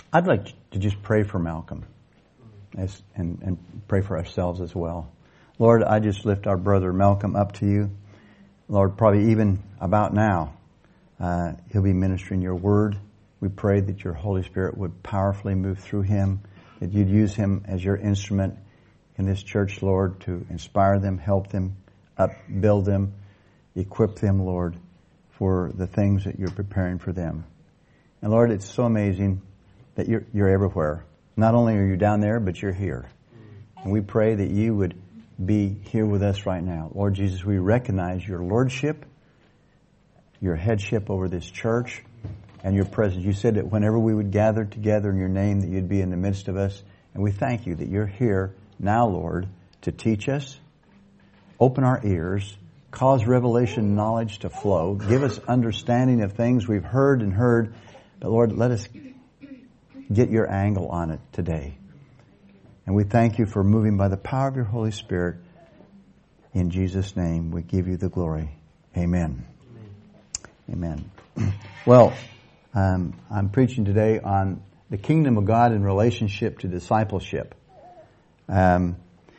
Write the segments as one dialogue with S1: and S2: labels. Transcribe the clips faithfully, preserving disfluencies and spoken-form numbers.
S1: I'd like to just pray for Malcolm as, and, and pray for ourselves as well. Lord, I just lift our brother Malcolm up to you. Lord, probably even about now, uh, he'll be ministering your word. We pray that your Holy Spirit would powerfully move through him, that you'd use him as your instrument in this church, Lord, to inspire them, help them, upbuild them, equip them, Lord, for the things that you're preparing for them. And Lord, it's so amazing that you're, you're everywhere. Not only are you down there, but you're here. And we pray that you would be here with us right now. Lord Jesus, we recognize your lordship, your headship over this church, and your presence. You said that whenever we would gather together in your name, that you'd be in the midst of us. And we thank you that you're here now, Lord, to teach us, open our ears, cause revelation knowledge to flow, give us understanding of things we've heard and heard. But Lord, let us get your angle on it today. And we thank you for moving by the power of your Holy Spirit. In Jesus' name, we give you the glory. Amen. Amen. Amen. Well, um, I'm preaching today on the kingdom of God in relationship to discipleship. Um,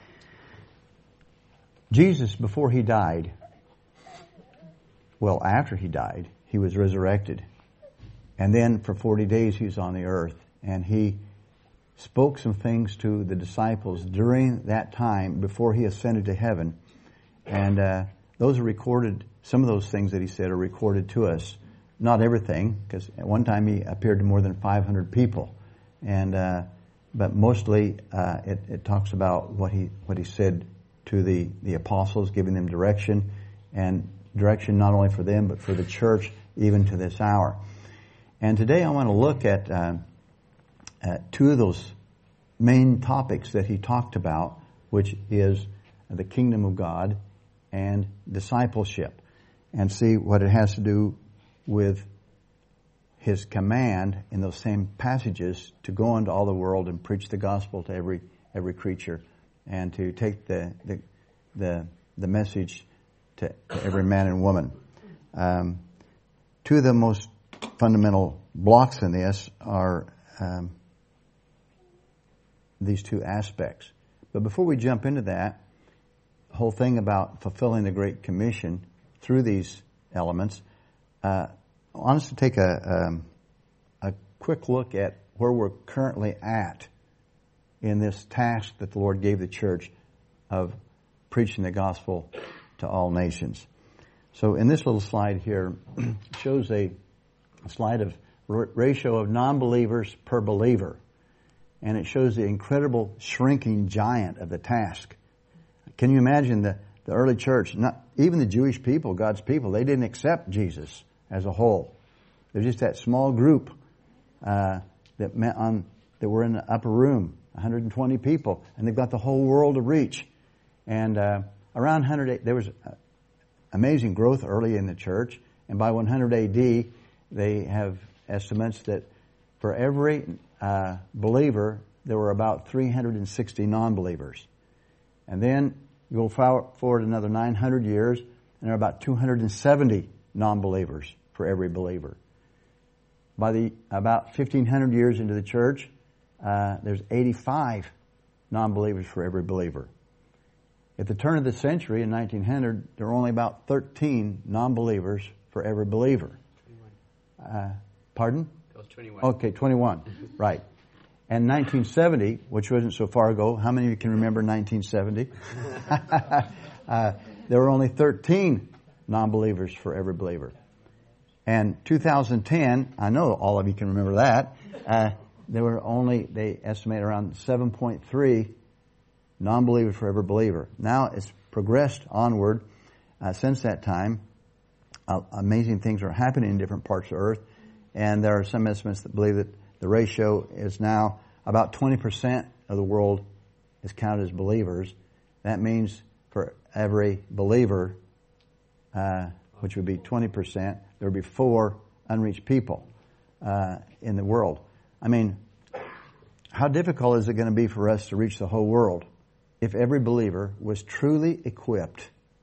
S1: Jesus, before he died, well, after he died, he was resurrected. And then for forty days he was on the earth. And he spoke some things to the disciples during that time before he ascended to heaven. And uh, those are recorded, some of those things that he said are recorded to us. Not everything, because at one time he appeared to more than five hundred people. And uh, but mostly uh, it, it talks about what he what he said to the, the apostles, giving them direction, and direction not only for them, but for the church, even to this hour. And today I want to look at uh, at two of those main topics that he talked about, which is the kingdom of God and discipleship, and see what it has to do with his command in those same passages to go into all the world and preach the gospel to every every creature, and to take the the the, the message to, to every man and woman. Um, two of the most fundamental blocks in this are um, these two aspects. But before we jump into that, the whole thing about fulfilling the Great Commission through these elements, uh, I want us to take a, um, a quick look at where we're currently at in this task that the Lord gave the church of preaching the gospel to all nations. So in this little slide here, it shows a, a slide of r- ratio of non-believers per believer. And it shows the incredible shrinking giant of the task. Can you imagine the, the early church, not even the Jewish people, God's people, they didn't accept Jesus as a whole. There's just that small group uh, that met on that were in the upper room, one hundred twenty people, and they've got the whole world to reach. And uh, around one hundred, there was uh, amazing growth early in the church, and by one hundred A D, they have estimates that for every uh, believer, there were about three hundred sixty non-believers. And then you go forward another nine hundred years, and there are about two hundred seventy non-believers for every believer. By the about fifteen hundred years into the church, uh, there's eighty-five non-believers for every believer. At the turn of the century, in nineteen hundred, there were only about thirteen non-believers for every believer. Uh, pardon?
S2: That was twenty-one.
S1: Okay, twenty-one. Right. And nineteen seventy, which wasn't so far ago, how many of you can remember nineteen seventy? uh, there were only thirteen non-believers for every believer. And two thousand ten, I know all of you can remember that, uh, there were only, they estimate around seven point three non-believers for every believer. Now it's progressed onward uh, since that time. Uh, amazing things are happening in different parts of the earth. And there are some estimates that believe that the ratio is now about twenty percent of the world is counted as believers. That means for every believer, uh, which would be twenty percent, there would be four unreached people uh, in the world. I mean, how difficult is it going to be for us to reach the whole world if every believer was truly equipped,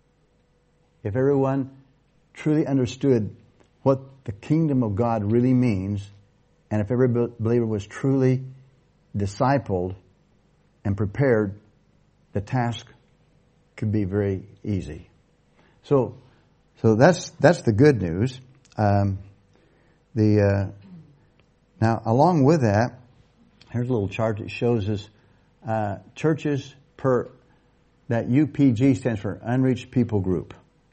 S1: if everyone truly understood what the kingdom of God really means, And if every believer was truly discipled and prepared, the task could be very easy. So, so that's that's the good news. Um, the uh, now, along with that, here's a little chart that shows us uh, churches per that U P G stands for Unreached People Group.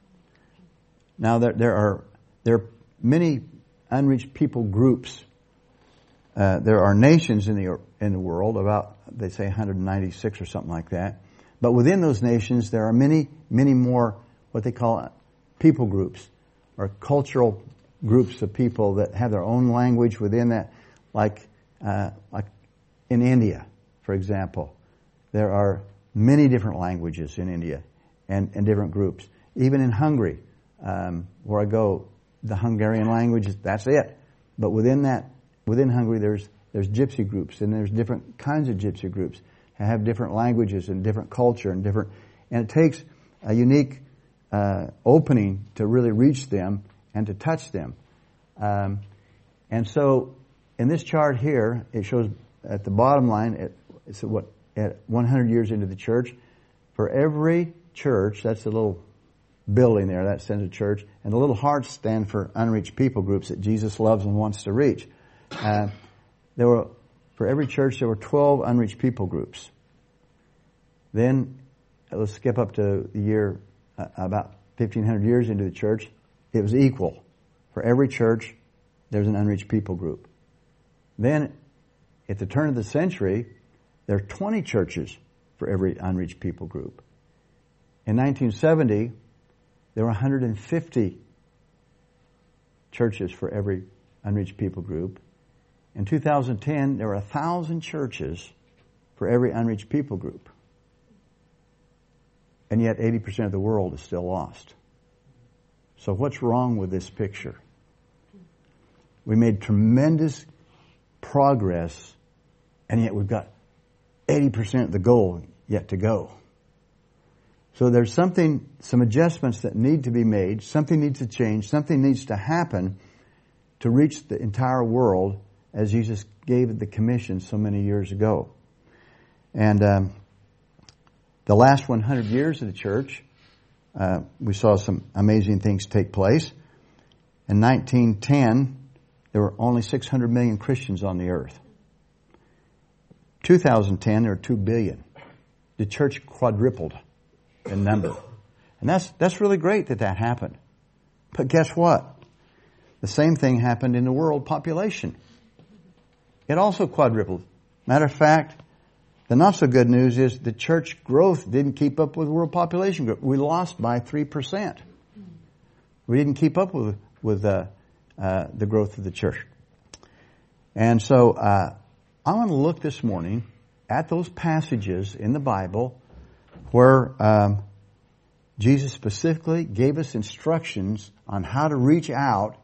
S1: Now, there there are there are many unreached people groups. Uh, there are nations in the in the world, about they say one hundred ninety-six or something like that. But within those nations, there are many many more what they call people groups or cultural groups of people that have their own language within that. Like uh, like in India, for example, there are many different languages in India and, and different groups. Even in Hungary, um, where I go, the Hungarian language, that's it. But within that, within Hungary, there's there's gypsy groups, and there's different kinds of gypsy groups that have different languages and different culture and different, and it takes a unique uh, opening to really reach them and to touch them. Um, and so, in this chart here, it shows at the bottom line, it, it's what at one hundred years into the church, for every church, that's the little building there, that stands a church, and the little hearts stand for unreached people groups that Jesus loves and wants to reach. Uh, there were, for every church, there were twelve unreached people groups. Then, let's skip up to the year, uh, about fifteen hundred years into the church, it was equal. For every church, there's an unreached people group. Then, at the turn of the century, there are twenty churches for every unreached people group. In nineteen seventy, there were one hundred fifty churches for every unreached people group. In two thousand ten, there were one thousand churches for every unreached people group. And yet eighty percent of the world is still lost. So what's wrong with this picture? We made tremendous progress, and yet we've got eighty percent of the goal yet to go. So there's something, some adjustments that need to be made, something needs to change, something needs to happen to reach the entire world as Jesus gave the commission so many years ago. And um, the last one hundred years of the church, uh, we saw some amazing things take place. In nineteen ten, there were only six hundred million Christians on the earth. two thousand ten, there were two billion. The church quadrupled in number. And that's that's really great that that happened. But guess what? The same thing happened in the world population. It also quadrupled. Matter of fact, the not so good news is the church growth didn't keep up with world population growth. We lost by three percent. We didn't keep up with with uh, uh, the growth of the church. And so uh, I want to look this morning at those passages in the Bible where um, Jesus specifically gave us instructions on how to reach out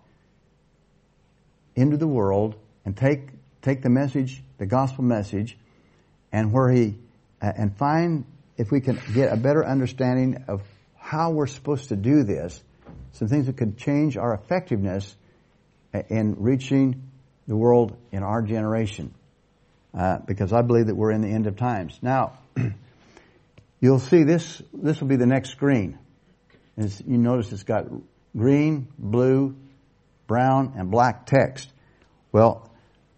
S1: into the world and take take the message, the gospel message, and where he uh, and find if we can get a better understanding of how we're supposed to do this, some things that could change our effectiveness in reaching the world in our generation. Uh, because I believe that we're in the end of times. Now, you'll see this, this will be the next screen. As you notice it's got green, blue, brown, and black text. Well,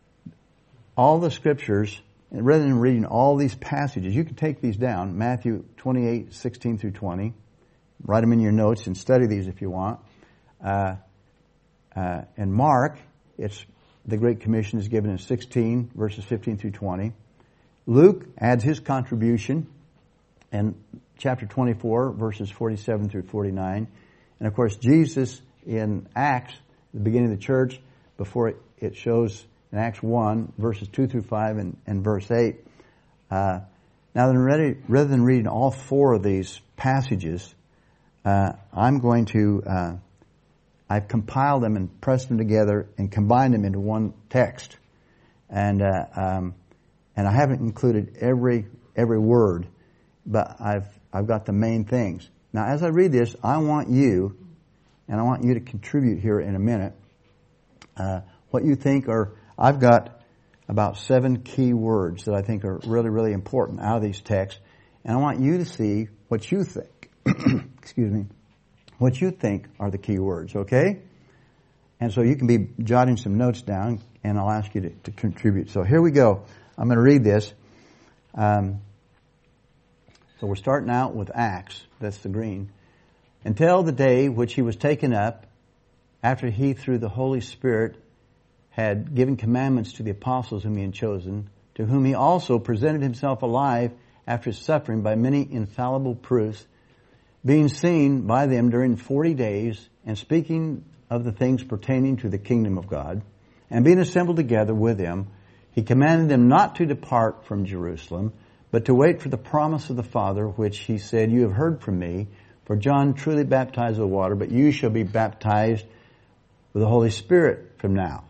S1: all the scriptures, rather than reading all these passages, you can take these down, Matthew twenty-eight, sixteen through twenty. Write them in your notes and study these if you want. Uh, uh, and Mark, it's the Great Commission is given in sixteen, verses fifteen through twenty. Luke adds his contribution in chapter twenty-four, verses forty-seven through forty-nine. And of course, Jesus in Acts, the beginning of the church, before it, it shows in Acts one, verses two through five and, and verse eight. Uh, now, then, ready, rather than reading all four of these passages, uh, I'm going to... Uh, I've compiled them and pressed them together and combined them into one text, and uh, um, and I haven't included every every word, but I've I've got the main things. Now, as I read this, I want you, and I want you to contribute here in a minute, uh, what you think are. I've got about seven key words that I think are really, really important out of these texts. And I want you to see what you think. Excuse me. What you think are the key words, okay? And so you can be jotting some notes down, and I'll ask you to, to contribute. So here we go. I'm going to read this. Um, so we're starting out with Acts. That's the green. Until the day which he was taken up, after he, through the Holy Spirit, had given commandments to the apostles whom he had chosen, to whom he also presented himself alive after suffering by many infallible proofs, being seen by them during forty days, and speaking of the things pertaining to the kingdom of God, and being assembled together with them, he commanded them not to depart from Jerusalem, but to wait for the promise of the Father, which he said, you have heard from me, for John truly baptized with water, but you shall be baptized with the Holy Spirit from now.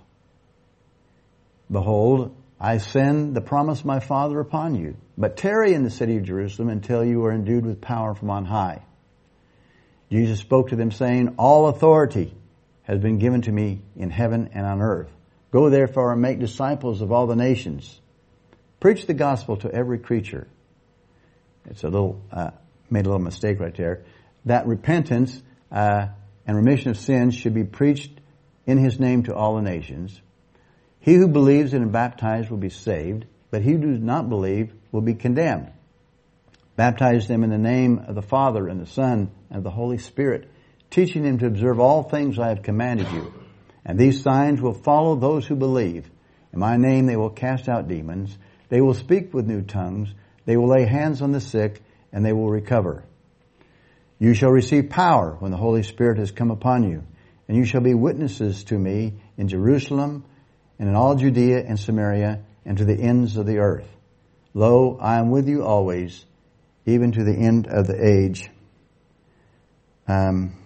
S1: Behold, I send the promise of my Father upon you, but tarry in the city of Jerusalem until you are endued with power from on high. Jesus spoke to them, saying, all authority has been given to me in heaven and on earth. Go therefore and make disciples of all the nations. Preach the gospel to every creature. It's a little, uh, made a little mistake right there. That repentance uh, and remission of sins should be preached in his name to all the nations. He who believes and is baptized will be saved, but he who does not believe will be condemned. Baptize them in the name of the Father and the Son and of the Holy Spirit, teaching them to observe all things I have commanded you. And these signs will follow those who believe. In my name they will cast out demons. They will speak with new tongues. They will lay hands on the sick, and they will recover. You shall receive power when the Holy Spirit has come upon you, and you shall be witnesses to me in Jerusalem and in all Judea and Samaria and to the ends of the earth. Lo, I am with you always, even to the end of the age. Um,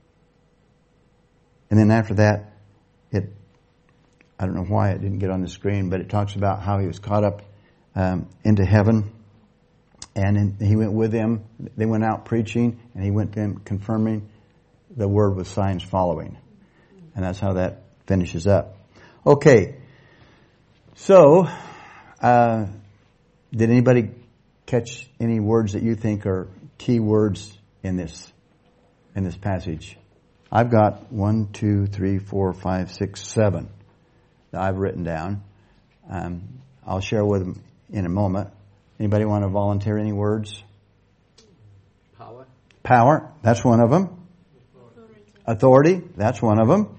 S1: and then after that, it, I don't know why it didn't get on the screen, but it talks about how he was caught up um, into heaven. And in, he went with them. They went out preaching, and he went to them confirming the word with signs following. And that's how that finishes up. Okay. So, uh, did anybody catch any words that you think are key words in this, in this passage? I've got one, two, three, four, five, six, seven that I've written down. Um, I'll share with them in a moment. Anybody want to volunteer any words?
S2: Power.
S1: Power, that's one of them. Authority, Authority that's one of them.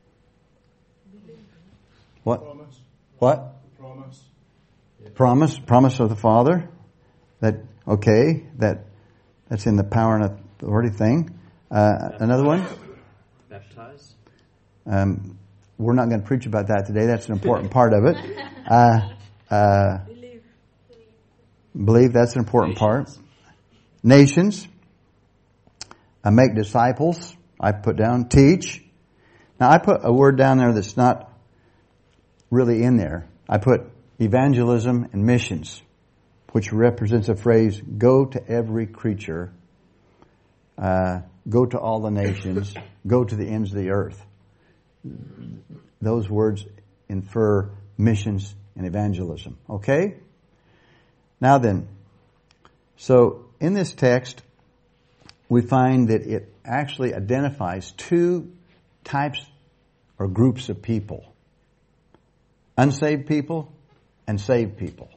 S1: What?
S3: Promise.
S1: What?
S3: Promise.
S1: Promise, promise of the Father. That, okay, that, that's in the power and authority thing. Uh, another one?
S2: Baptize.
S1: Um, we're not going to preach about that today. That's an important part of it. Uh, uh,
S4: Believe.
S1: believe, that's an important
S2: Nations.
S1: part. Nations. Uh, make disciples. I put down teach. Now I put a word down there that's not really in there. I put evangelism and missions, which represents a phrase, go to every creature, uh, go to all the nations, go to the ends of the earth. Those words infer missions and evangelism. Okay? Now then, so in this text, we find that it actually identifies two types or groups of people. Unsaved people and saved people.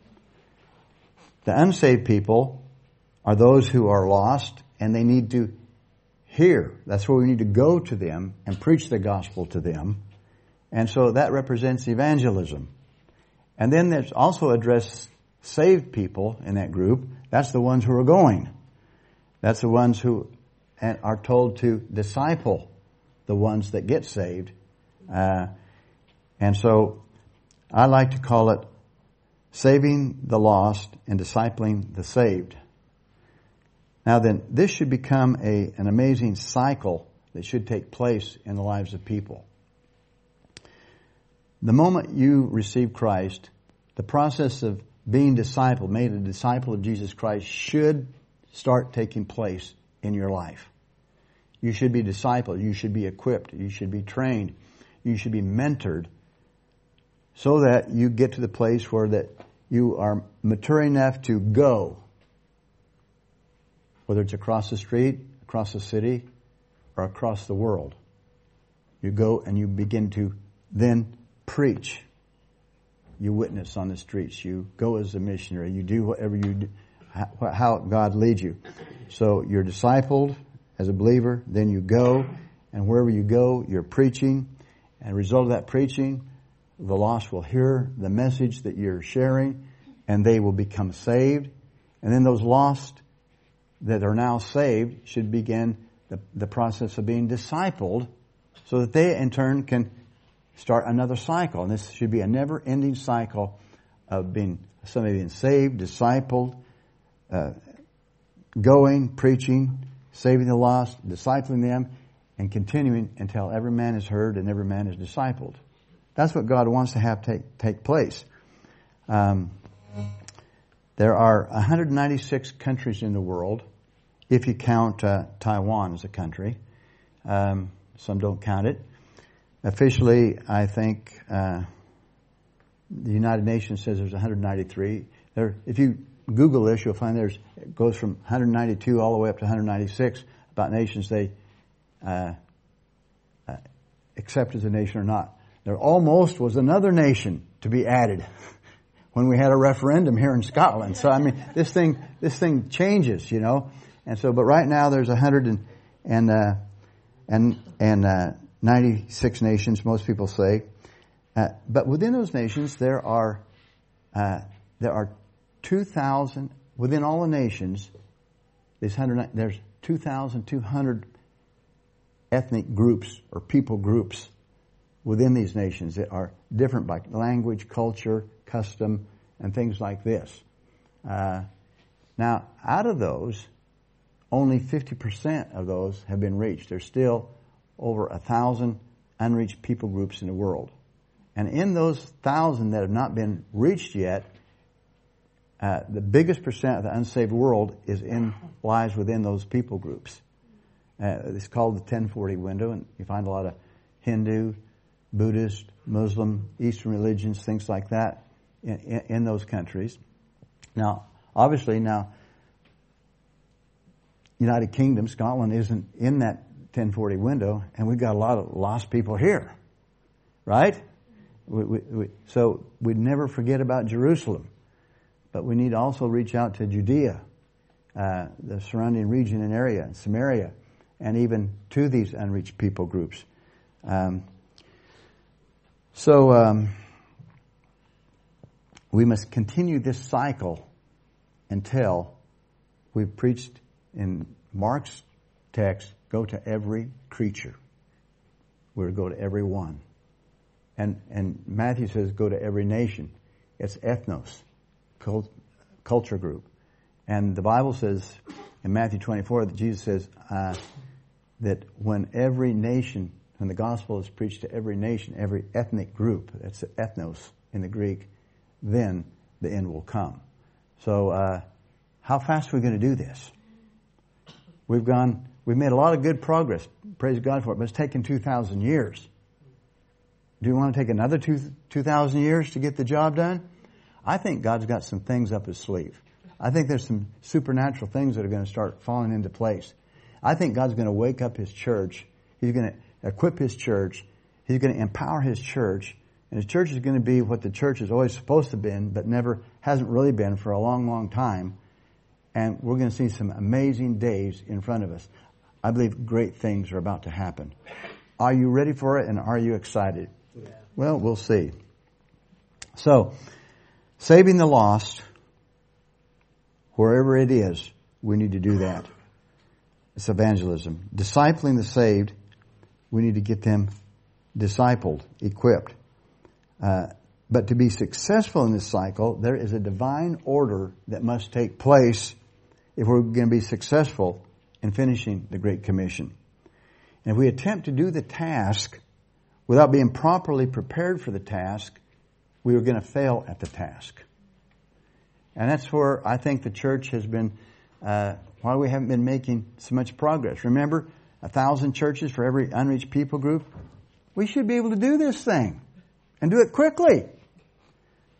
S1: The unsaved people are those who are lost and they need to hear. That's where we need to go to them and preach the gospel to them. And so that represents evangelism. And then there's also addressed saved people in that group. That's the ones who are going. That's the ones who are told to disciple the ones that get saved. Uh, and so I like to call it saving the lost and discipling the saved. Now then, this should become a, an amazing cycle that should take place in the lives of people. The moment you receive Christ, the process of being discipled, made a disciple of Jesus Christ, should start taking place in your life. You should be discipled. You should be equipped. You should be trained. You should be mentored so that you get to the place where that you are mature enough to go. Whether it's across the street, across the city, or across the world. You go and you begin to then preach. You witness on the streets. You go as a missionary. You do whatever you do, how God leads you. So you're discipled as a believer. Then you go, and wherever you go, you're preaching. And as a result of that preaching, the lost will hear the message that you're sharing, and they will become saved. And then those lost that are now saved should begin the, the process of being discipled, so that they in turn can start another cycle. And this should be a never-ending cycle of being somebody being saved, discipled, uh, going, preaching, saving the lost, discipling them, and continuing until every man is heard and every man is discipled. That's what God wants to have take take place. Um, there are one hundred ninety-six countries in the world, if you count uh, Taiwan as a country. Um, some don't count it. Officially, I think uh, the United Nations says there's one hundred ninety-three. There, if you Google this, you'll find there's it goes from one hundred ninety-two all the way up to one hundred ninety-six about nations they uh, uh, accept as a nation or not. There almost was another nation to be added when we had a referendum here in Scotland. So I mean, this thing this thing changes, you know. And so, but right now there's one hundred and and uh, and and uh, ninety-six nations. Most people say, uh, but within those nations there are uh, there are two thousand within all the nations. There's hundred. There's two thousand two hundred ethnic groups or people groups within these nations that are different by language, culture, custom, and things like this. Uh, now, out of those, only fifty percent of those have been reached. There's still over a thousand unreached people groups in the world. And in those thousand that have not been reached yet, uh, the biggest percent of the unsaved world is in lies within those people groups. Uh, it's called the ten forty window, and you find a lot of Hindu, Buddhist, Muslim, Eastern religions, things like that in, in, in those countries. Now, obviously, now, United Kingdom, Scotland isn't in that ten forty window, and we've got a lot of lost people here, right? We, we, we, so we'd never forget about Jerusalem, but we need to also reach out to Judea, uh, the surrounding region and area, and Samaria, and even to these unreached people groups. Um, so um, we must continue this cycle until we've preached in Mark's text, go to every creature. We're to go to every one. And and Matthew says go to every nation. It's ethnos, cult, culture group. And the Bible says in Matthew twenty-four that Jesus says uh, that when every nation, when the gospel is preached to every nation, every ethnic group, that's ethnos in the Greek, then the end will come. So uh, how fast are we going to do this? We've gone, we've made a lot of good progress. Praise God for it. But it's taken two thousand years. Do you want to take another two, 2,000 years to get the job done? I think God's got some things up his sleeve. I think there's some supernatural things that are going to start falling into place. I think God's going to wake up his church. He's going to equip his church. He's going to empower his church. And his church is going to be what the church is always supposed to have been, but never, hasn't really been for a long, long time. And we're going to see some amazing days in front of us. I believe great things are about to happen. Are you ready for it, and are you excited? Yeah. Well, we'll see. So, saving the lost, wherever it is, we need to do that. It's evangelism. Discipling the saved, we need to get them discipled, equipped. Uh, but to be successful in this cycle, there is a divine order that must take place if we're going to be successful in finishing the Great Commission. And if we attempt to do the task without being properly prepared for the task, we are going to fail at the task. And that's where I think the church has been, uh, why we haven't been making so much progress. Remember, a thousand churches for every unreached people group? We should be able to do this thing and do it quickly.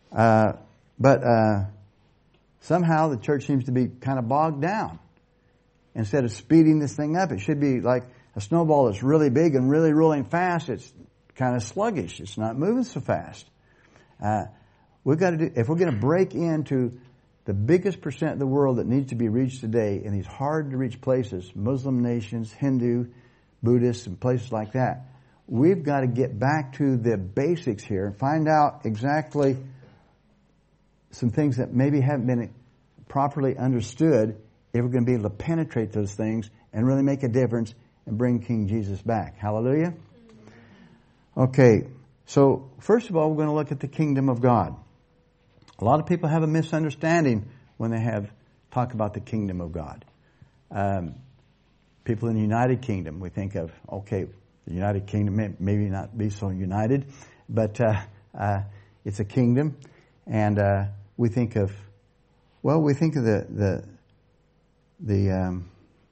S1: Uh, but uh, somehow the church seems to be kind of bogged down. Instead of speeding this thing up, it should be like a snowball that's really big and really rolling fast. It's kind of sluggish. It's not moving so fast. Uh, we've got to do, if we're going to break into the biggest percent of the world that needs to be reached today in these hard to reach places, Muslim nations, Hindu, Buddhists, and places like that, we've got to get back to the basics here and find out exactly some things that maybe haven't been properly understood if we're going to be able to penetrate those things and really make a difference and bring King Jesus back. Hallelujah? Okay, so first of all, we're going to look at the kingdom of God. A lot of people have a misunderstanding when they have talk about the kingdom of God. Um, people in the United Kingdom, we think of, okay, the United Kingdom may maybe not be so united, but uh, uh, it's a kingdom, and uh, we think of, well, we think of the the the um,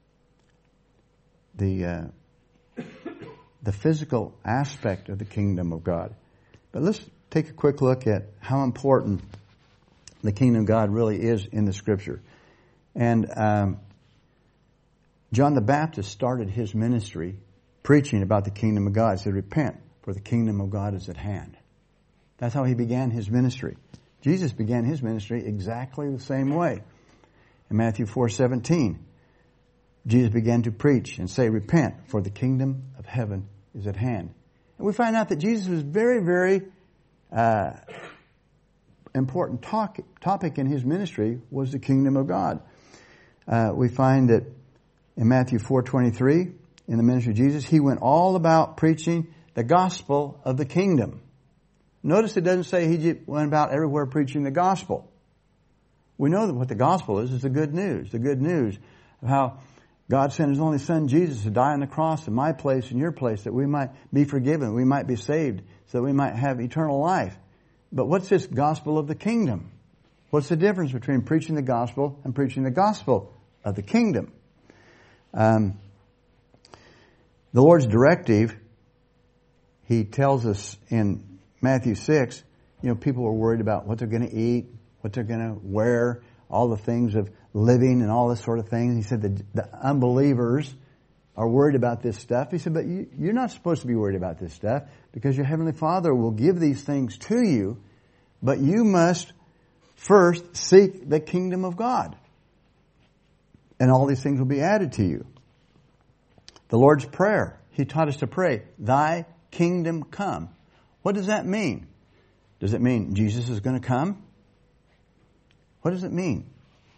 S1: the uh, the physical aspect of the kingdom of God. But let's take a quick look at how important the kingdom of God really is in the Scripture. And um, John the Baptist started his ministry preaching about the kingdom of God. He said, repent, for the kingdom of God is at hand. That's how he began his ministry. Jesus began his ministry exactly the same way. In Matthew four seventeen, Jesus began to preach and say, repent, for the kingdom of heaven is at hand. And we find out that Jesus was very, very uh, important talk, topic in his ministry was the kingdom of God. Uh, we find that in Matthew four twenty-three, in the ministry of Jesus, he went all about preaching the gospel of the kingdom. Notice it doesn't say he went about everywhere preaching the gospel. We know that what the gospel is, is the good news. The good news of how God sent his only son Jesus to die on the cross in my place and your place, that we might be forgiven, we might be saved, so that we might have eternal life. But what's this gospel of the kingdom? What's the difference between preaching the gospel and preaching the gospel of the kingdom? Um, the Lord's directive, he tells us in Matthew six, you know, people are worried about what they're going to eat, what they're going to wear, all the things of living and all this sort of thing. He said the, the unbelievers are worried about this stuff. He said, but you, you're not supposed to be worried about this stuff because your Heavenly Father will give these things to you, but you must first seek the kingdom of God. And all these things will be added to you. The Lord's Prayer, he taught us to pray, thy kingdom come. What does that mean? Does it mean Jesus is going to come? What does it mean?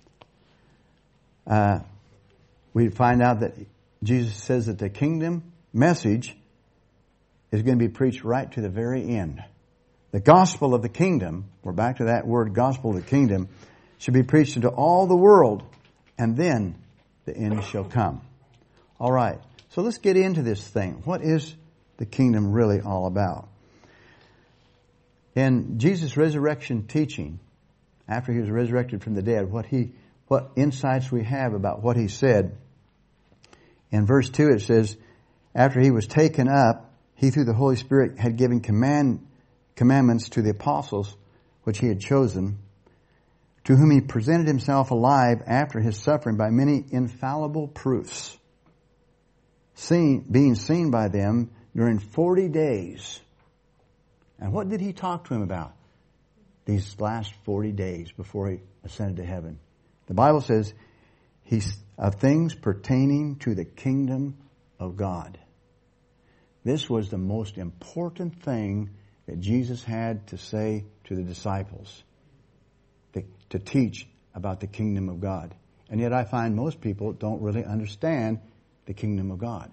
S1: Uh, we find out that Jesus says that the kingdom message is going to be preached right to the very end. The gospel of the kingdom, we're back to that word, gospel of the kingdom, should be preached into all the world, and then the end shall come. All right, so let's get into this thing. What is the kingdom really all about? In Jesus' resurrection teaching, after he was resurrected from the dead, what he, what insights we have about what he said. In verse two it says, after he was taken up, he through the Holy Spirit had given command, commandments to the apostles, which he had chosen, to whom he presented himself alive after his suffering by many infallible proofs, seen, being seen by them during forty days. And what did he talk to him about these last forty days before he ascended to heaven? The Bible says he's of things pertaining to the kingdom of God. This was the most important thing that Jesus had to say to the disciples, to, to teach about the kingdom of God. And yet I find most people don't really understand the kingdom of God.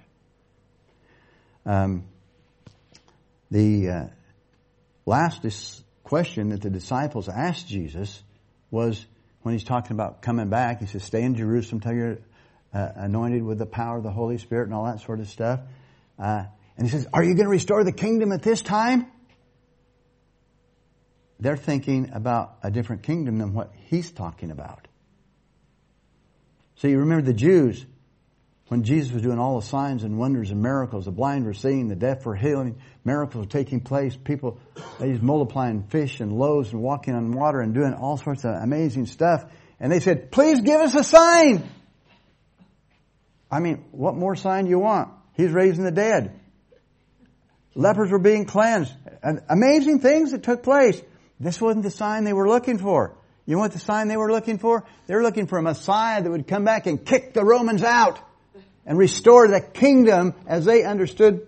S1: Um, the uh, last dis- question that the disciples asked Jesus was when he's talking about coming back. He says, stay in Jerusalem till you're uh, anointed with the power of the Holy Spirit and all that sort of stuff. Uh, and he says, are you going to restore the kingdom at this time? They're thinking about a different kingdom than what he's talking about. So you remember the Jews when Jesus was doing all the signs and wonders and miracles, the blind were seeing, the deaf were healing, miracles were taking place, people, they was multiplying fish and loaves and walking on water and doing all sorts of amazing stuff. And they said, please give us a sign. I mean, what more sign do you want? He's raising the dead. Lepers were being cleansed. Amazing things that took place. This wasn't the sign they were looking for. You know what the sign they were looking for? They were looking for a Messiah that would come back and kick the Romans out and restore the kingdom as they understood,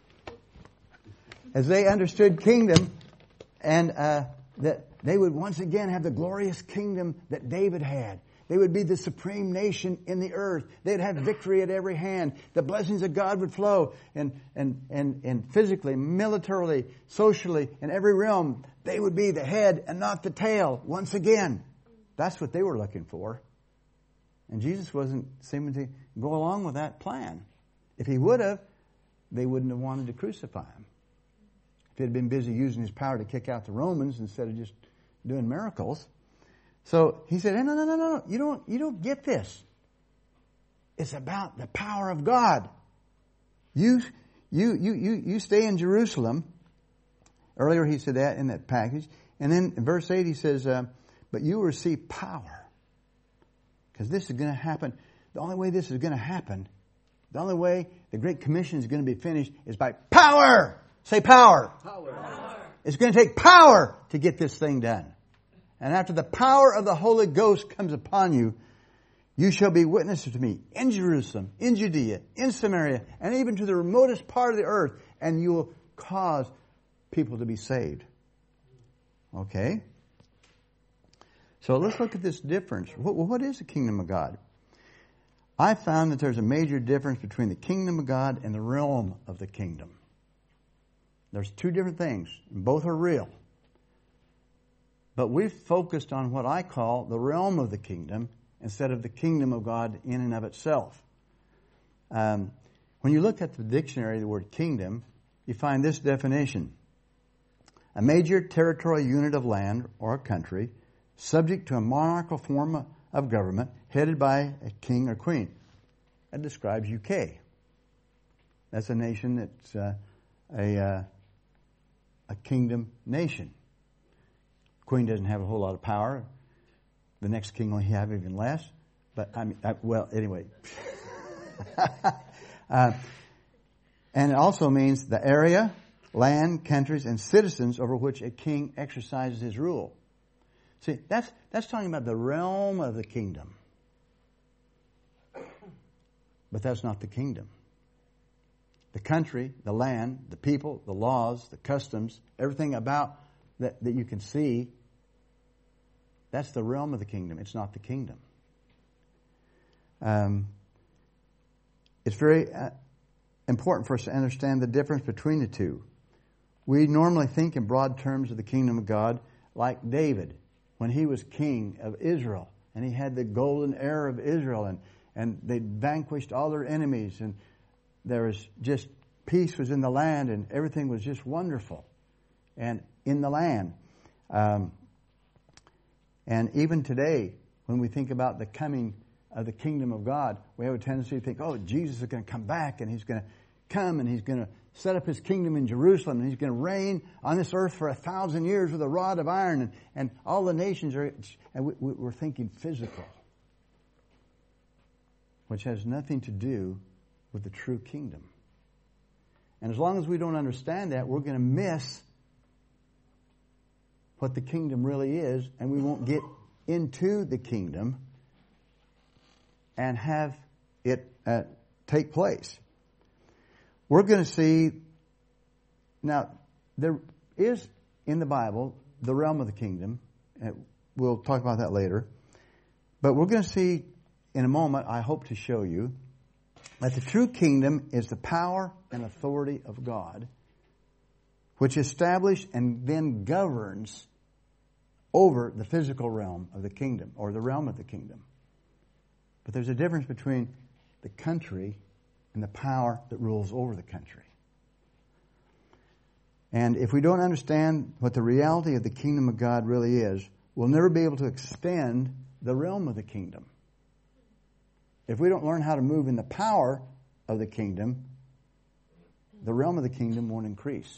S1: as they understood kingdom, and uh, that they would once again have the glorious kingdom that David had. They would be the supreme nation in the earth. They'd have victory at every hand. The blessings of God would flow. And, and, and, and physically, militarily, socially, in every realm, they would be the head and not the tail once again. That's what they were looking for. And Jesus wasn't seeming to go along with that plan. If he would have, they wouldn't have wanted to crucify him. If he had been busy using his power to kick out the Romans instead of just doing miracles. So he said, hey, no, no, no, no, you don't, you don't get this. It's about the power of God. You, you, you, you, you stay in Jerusalem. Earlier he said that in that passage. And then in verse eight he says, uh, but you will receive power. Because this is going to happen. The only way this is going to happen, the only way the Great Commission is going to be finished is by power. Say power.
S2: Power. Power.
S1: It's going to take power to get this thing done. And after the power of the Holy Ghost comes upon you, you shall be witnesses to me in Jerusalem, in Judea, in Samaria, and even to the remotest part of the earth, and you will cause people to be saved. Okay? So let's look at this difference. What, what is the kingdom of God? I found that there's a major difference between the kingdom of God and the realm of the kingdom. There's two different things, and both are real. But we've focused on what I call the realm of the kingdom instead of the kingdom of God in and of itself. Um, when you look at the dictionary, the word kingdom, you find this definition. A major territorial unit of land or a country subject to a monarchical form of government headed by a king or queen. That describes U K. That's a nation that's uh, a, uh, a kingdom nation. Queen doesn't have a whole lot of power. The next king will have even less. But I mean, I, well, anyway. uh, and it also means the area, land, countries, and citizens over which a king exercises his rule. See, that's that's talking about the realm of the kingdom. But that's not the kingdom. The country, the land, the people, the laws, the customs, everything about that, that you can see, that's the realm of the kingdom. It's not the kingdom. Um, it's very uh, important for us to understand the difference between the two. We normally think in broad terms of the kingdom of God like David when he was king of Israel and he had the golden era of Israel and, and they vanquished all their enemies and there was just peace was in the land and everything was just wonderful and in the land. Um, and even today, when we think about the coming of the kingdom of God, we have a tendency to think, oh, Jesus is going to come back and he's going to come and he's going to set up his kingdom in Jerusalem and he's going to reign on this earth for a thousand years with a rod of iron and, and all the nations are, and we, we're thinking physical, which has nothing to do with the true kingdom. And as long as we don't understand that, we're going to miss what the kingdom really is, and we won't get into the kingdom and have it uh, take place. We're going to see, now, there is in the Bible the realm of the kingdom, and we'll talk about that later, but we're going to see in a moment, I hope to show you, that the true kingdom is the power and authority of God, which established and then governs over the physical realm of the kingdom, or the realm of the kingdom. But there's a difference between the country and the power that rules over the country. And if we don't understand what the reality of the kingdom of God really is, we'll never be able to extend the realm of the kingdom. if we don't learn how to move in the power of the kingdom, the realm of the kingdom won't increase.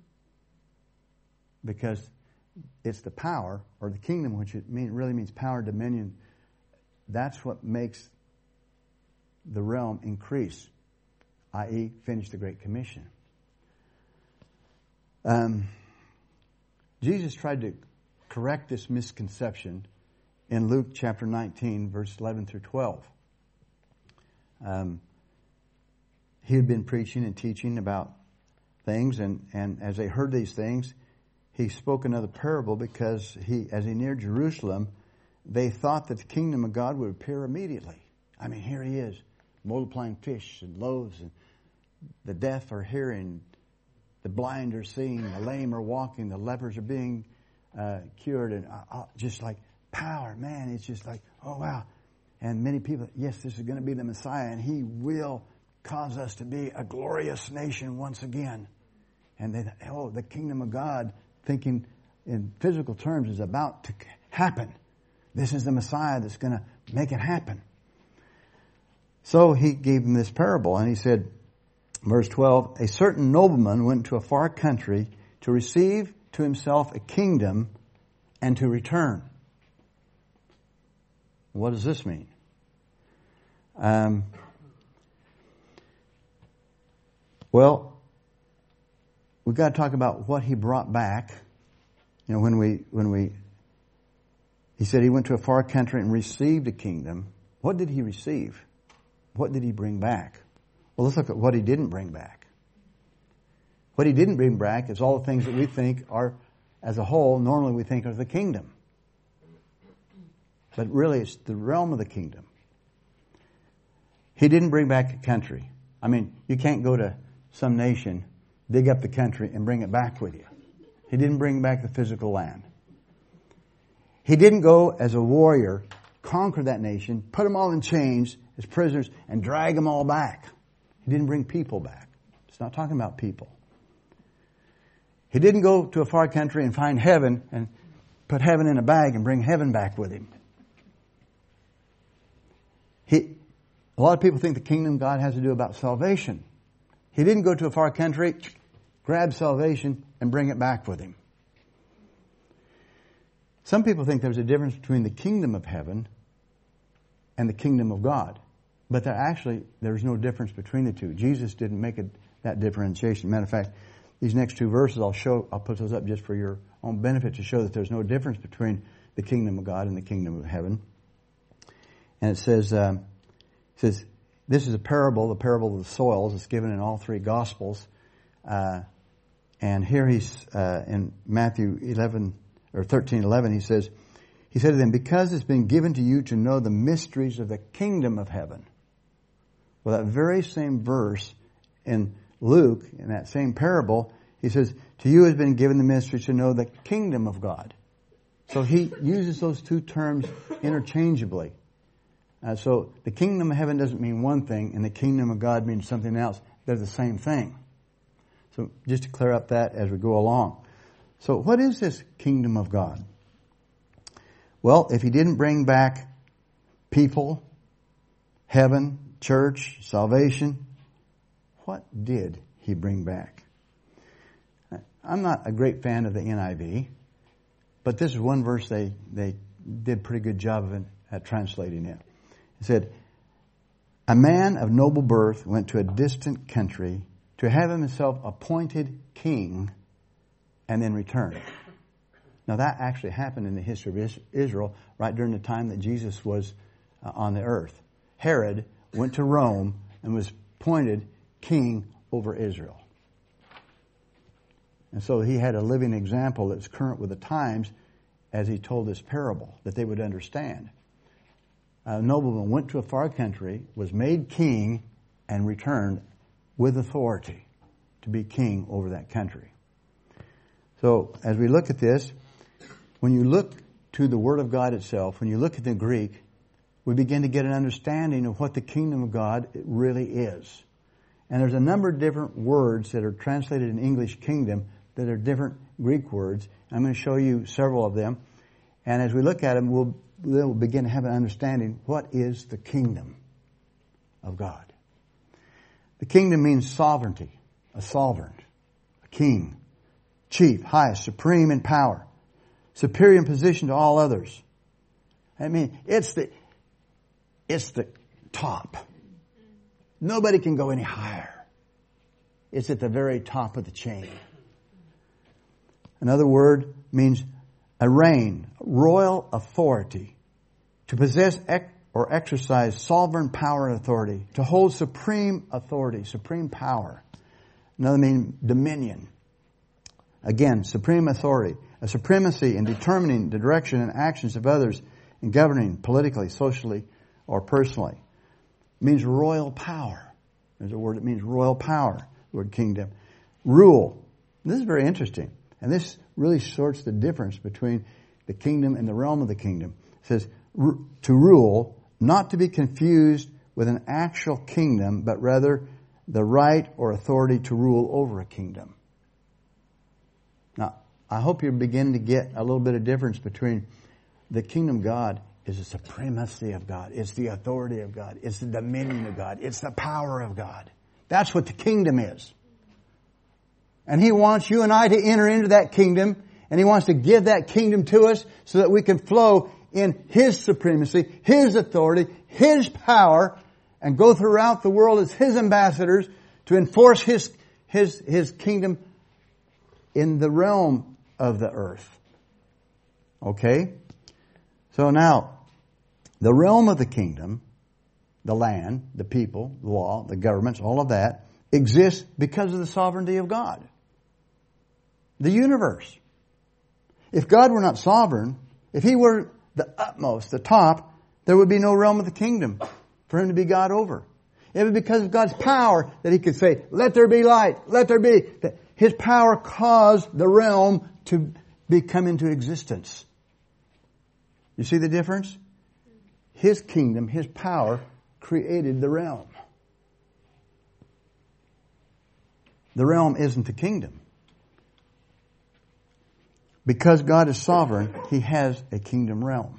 S1: Because it's the power, or the kingdom, which it mean, really means power, dominion. That's what makes the realm increase, that is finish the Great Commission. Um, Jesus tried to correct this misconception in Luke chapter nineteen, verse eleven through twelve. Um, he had been preaching and teaching about things, and, and as they heard these things, he spoke another parable, because he, as he neared Jerusalem, they thought that the kingdom of God would appear immediately. I mean, here he is, multiplying fish and loaves, and the deaf are hearing, the blind are seeing, the lame are walking, the lepers are being uh, cured, and uh, just like power, man, it's just like, oh wow. And many people, yes, this is going to be the Messiah, and he will cause us to be a glorious nation once again. And they, oh, the kingdom of God, thinking in physical terms, is about to happen. This is the Messiah that's going to make it happen. So he gave them this parable, and he said, verse twelve, a certain nobleman went to a far country to receive to himself a kingdom and to return. What does this mean? Um, well, we've got to talk about what he brought back. You know, when we, when we, he said he went to a far country and received a kingdom. What did he receive? What did he bring back? Well, let's look at what he didn't bring back. What he didn't bring back is all the things that we think are, as a whole, normally we think are the kingdom. But really it's the realm of the kingdom. He didn't bring back a country. I mean, you can't go to some nation, dig up the country, and bring it back with you. He didn't bring back the physical land. He didn't go as a warrior, conquer that nation, put them all in chains as prisoners, and drag them all back. He didn't bring people back. It's not talking about people. He didn't go to a far country and find heaven and put heaven in a bag and bring heaven back with him. He, a lot of people think the kingdom of God has to do about salvation. He didn't go to a far country, grab salvation, and bring it back with him. Some people think there's a difference between the kingdom of heaven and the kingdom of God. But there actually, there's no difference between the two. Jesus didn't make it, that differentiation. Matter of fact, these next two verses, I'll show, I'll put those up just for your own benefit to show that there's no difference between the kingdom of God and the kingdom of heaven. And it says, um, it says, this is a parable, the parable of the soils. It's given in all three Gospels. Uh, and here he's, uh, in Matthew eleven, or thirteen eleven, he says, he said to them, because it's been given to you to know the mysteries of the kingdom of heaven. Well, that very same verse in Luke, in that same parable, he says, to you has been given the mysteries to know the kingdom of God. So he uses those two terms interchangeably. Uh, so the kingdom of heaven doesn't mean one thing, and the kingdom of God means something else. They're the same thing. So just to clear up that as we go along. So what is this kingdom of God? Well, if he didn't bring back people, heaven, church, salvation, what did he bring back? I'm not a great fan of the N I V, but this is one verse they, they did a pretty good job of it, at translating it. It said, a man of noble birth went to a distant country to have himself appointed king and then returned. Now that actually happened in the history of Israel right during the time that Jesus was uh, on the earth. Herod went to Rome and was appointed king over Israel. And so he had a living example that's current with the times as he told this parable, that they would understand. A nobleman went to a far country, was made king, and returned with authority to be king over that country. So as we look at this, when you look to the Word of God itself, when you look at the Greek, we begin to get an understanding of what the kingdom of God really is. And there's a number of different words that are translated in English kingdom that are different Greek words. I'm going to show you several of them. And as we look at them, we'll, we'll begin to have an understanding, what is the kingdom? of God. The kingdom means sovereignty, a sovereign, a king, chief, highest, supreme in power, superior in position to all others. I mean, it's the, it's the top. Nobody can go any higher. It's at the very top of the chain. Another word means a reign, royal authority, to possess ec- or exercise sovereign power and authority, to hold supreme authority, supreme power. Another meaning, dominion. Again, supreme authority, a supremacy in determining the direction and actions of others in governing politically, socially, or personally. It means royal power. There's a word that means royal power, the word kingdom. Rule. This is very interesting. And this really sorts the difference between the kingdom and the realm of the kingdom. It says, to rule, not to be confused with an actual kingdom, but rather the right or authority to rule over a kingdom. Now, I hope you're beginning to get a little bit of difference between the kingdom of God is the supremacy of God. It's the authority of God. It's the dominion of God. It's the power of God. That's what the kingdom is. And He wants you and I to enter into that kingdom, and He wants to give that kingdom to us so that we can flow in His supremacy, His authority, His power, and go throughout the world as His ambassadors to enforce His, His, His kingdom in the realm of the earth. Okay? So now, the realm of the kingdom, the land, the people, the law, the governments, all of that, exists because of the sovereignty of God. The universe. If God were not sovereign, if He were the utmost, the top, there would be no realm of the kingdom for Him to be God over. It was because of God's power that He could say, let there be light, let there be. That His power caused the realm to be come into existence. You see the difference? His kingdom, His power created the realm. The realm isn't the kingdom. Because God is sovereign, He has a kingdom realm.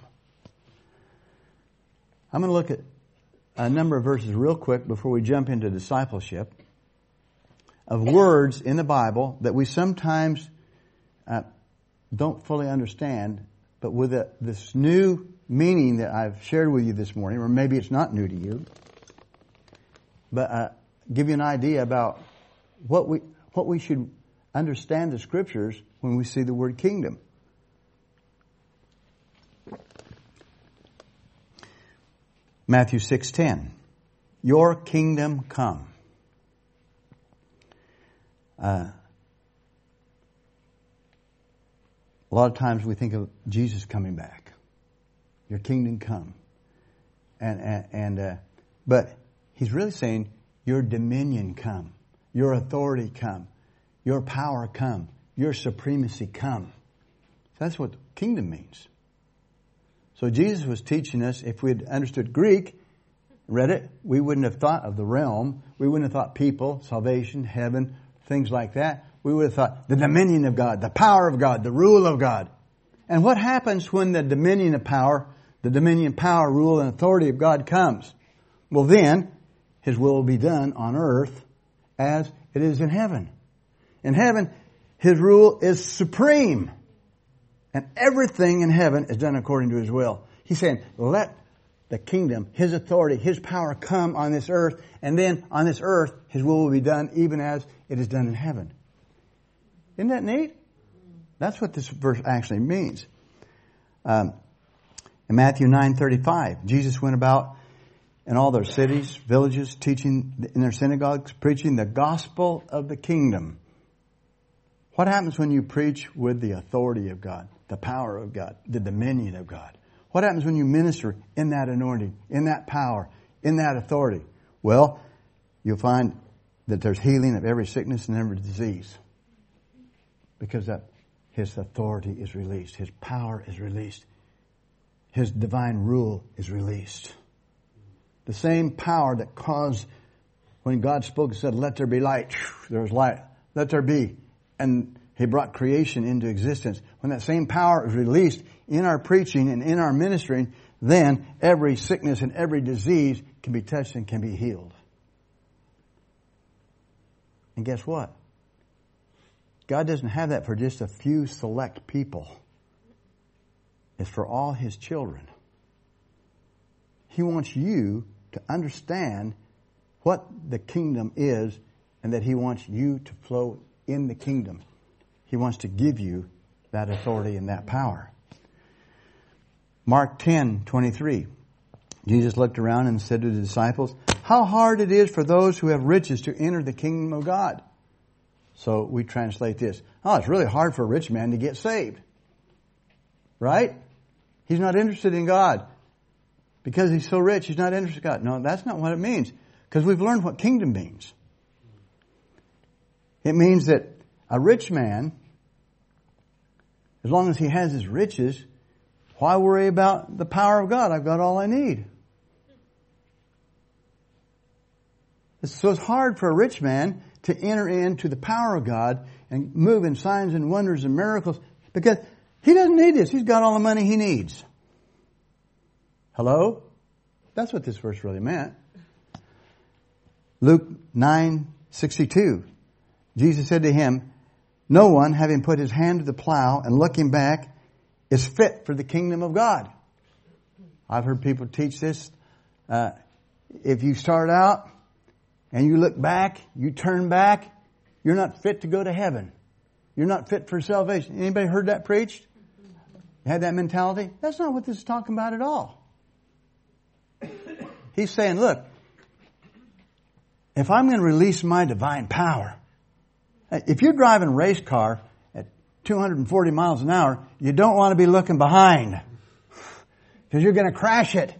S1: I'm going to look at a number of verses real quick before we jump into discipleship of words in the Bible that we sometimes uh, don't fully understand, but with a, this new meaning that I've shared with you this morning, or maybe it's not new to you, but uh, give you an idea about what we what we should understand the Scriptures when we see the word kingdom. Matthew six ten. Your kingdom come. Uh, a lot of times we think of Jesus coming back. Your kingdom come. And, and, and uh, but He's really saying, your dominion come. Your authority come. Your power come. Your supremacy come. That's what kingdom means. So Jesus was teaching us, if we had understood Greek, read it, we wouldn't have thought of the realm. We wouldn't have thought people, salvation, heaven, things like that. We would have thought the dominion of God, the power of God, the rule of God. And what happens when the dominion of power, the dominion, power, rule, and authority of God comes? Well, then, His will will be done on earth as it is in heaven. In heaven, His rule is supreme. And everything in heaven is done according to His will. He's saying, let the kingdom, His authority, His power come on this earth. And then on this earth, His will will be done even as it is done in heaven. Isn't that neat? That's what this verse actually means. Um, in Matthew nine thirty-five, Jesus went about in all their cities, villages, teaching in their synagogues, preaching the gospel of the kingdom. What happens when you preach with the authority of God, the power of God, the dominion of God? What happens when you minister in that anointing, in that power, in that authority? Well, you'll find that there's healing of every sickness and every disease. Because that His authority is released. His power is released. His divine rule is released. The same power that caused, when God spoke and said, let there be light, there was light. Let there be. And He brought creation into existence. When that same power is released in our preaching and in our ministering, then every sickness and every disease can be touched and can be healed. And guess what? God doesn't have that for just a few select people. It's for all His children. He wants you to understand what the kingdom is and that He wants you to flow in the kingdom. He wants to give you that authority and that power. Mark ten twenty-three. Jesus looked around and said to the disciples, how hard it is for those who have riches to enter the kingdom of God. So we translate this. Oh, it's really hard for a rich man to get saved. Right? He's not interested in God. Because he's so rich, he's not interested in God. No, that's not what it means. Because we've learned what kingdom means. It means that a rich man, as long as he has his riches, why worry about the power of God? I've got all I need. So it's hard for a rich man to enter into the power of God and move in signs and wonders and miracles because he doesn't need this. He's got all the money he needs. Hello? That's what this verse really meant. Luke nine sixty-two. Jesus said to him, no one, having put his hand to the plow and looking back, is fit for the kingdom of God. I've heard people teach this. Uh, if you start out and you look back, you turn back, you're not fit to go to heaven. You're not fit for salvation. Anybody heard that preached? Had that mentality? That's not what this is talking about at all. He's saying, look, if I'm going to release my divine power, if you're driving a race car at two hundred forty miles an hour, you don't want to be looking behind because you're going to crash it.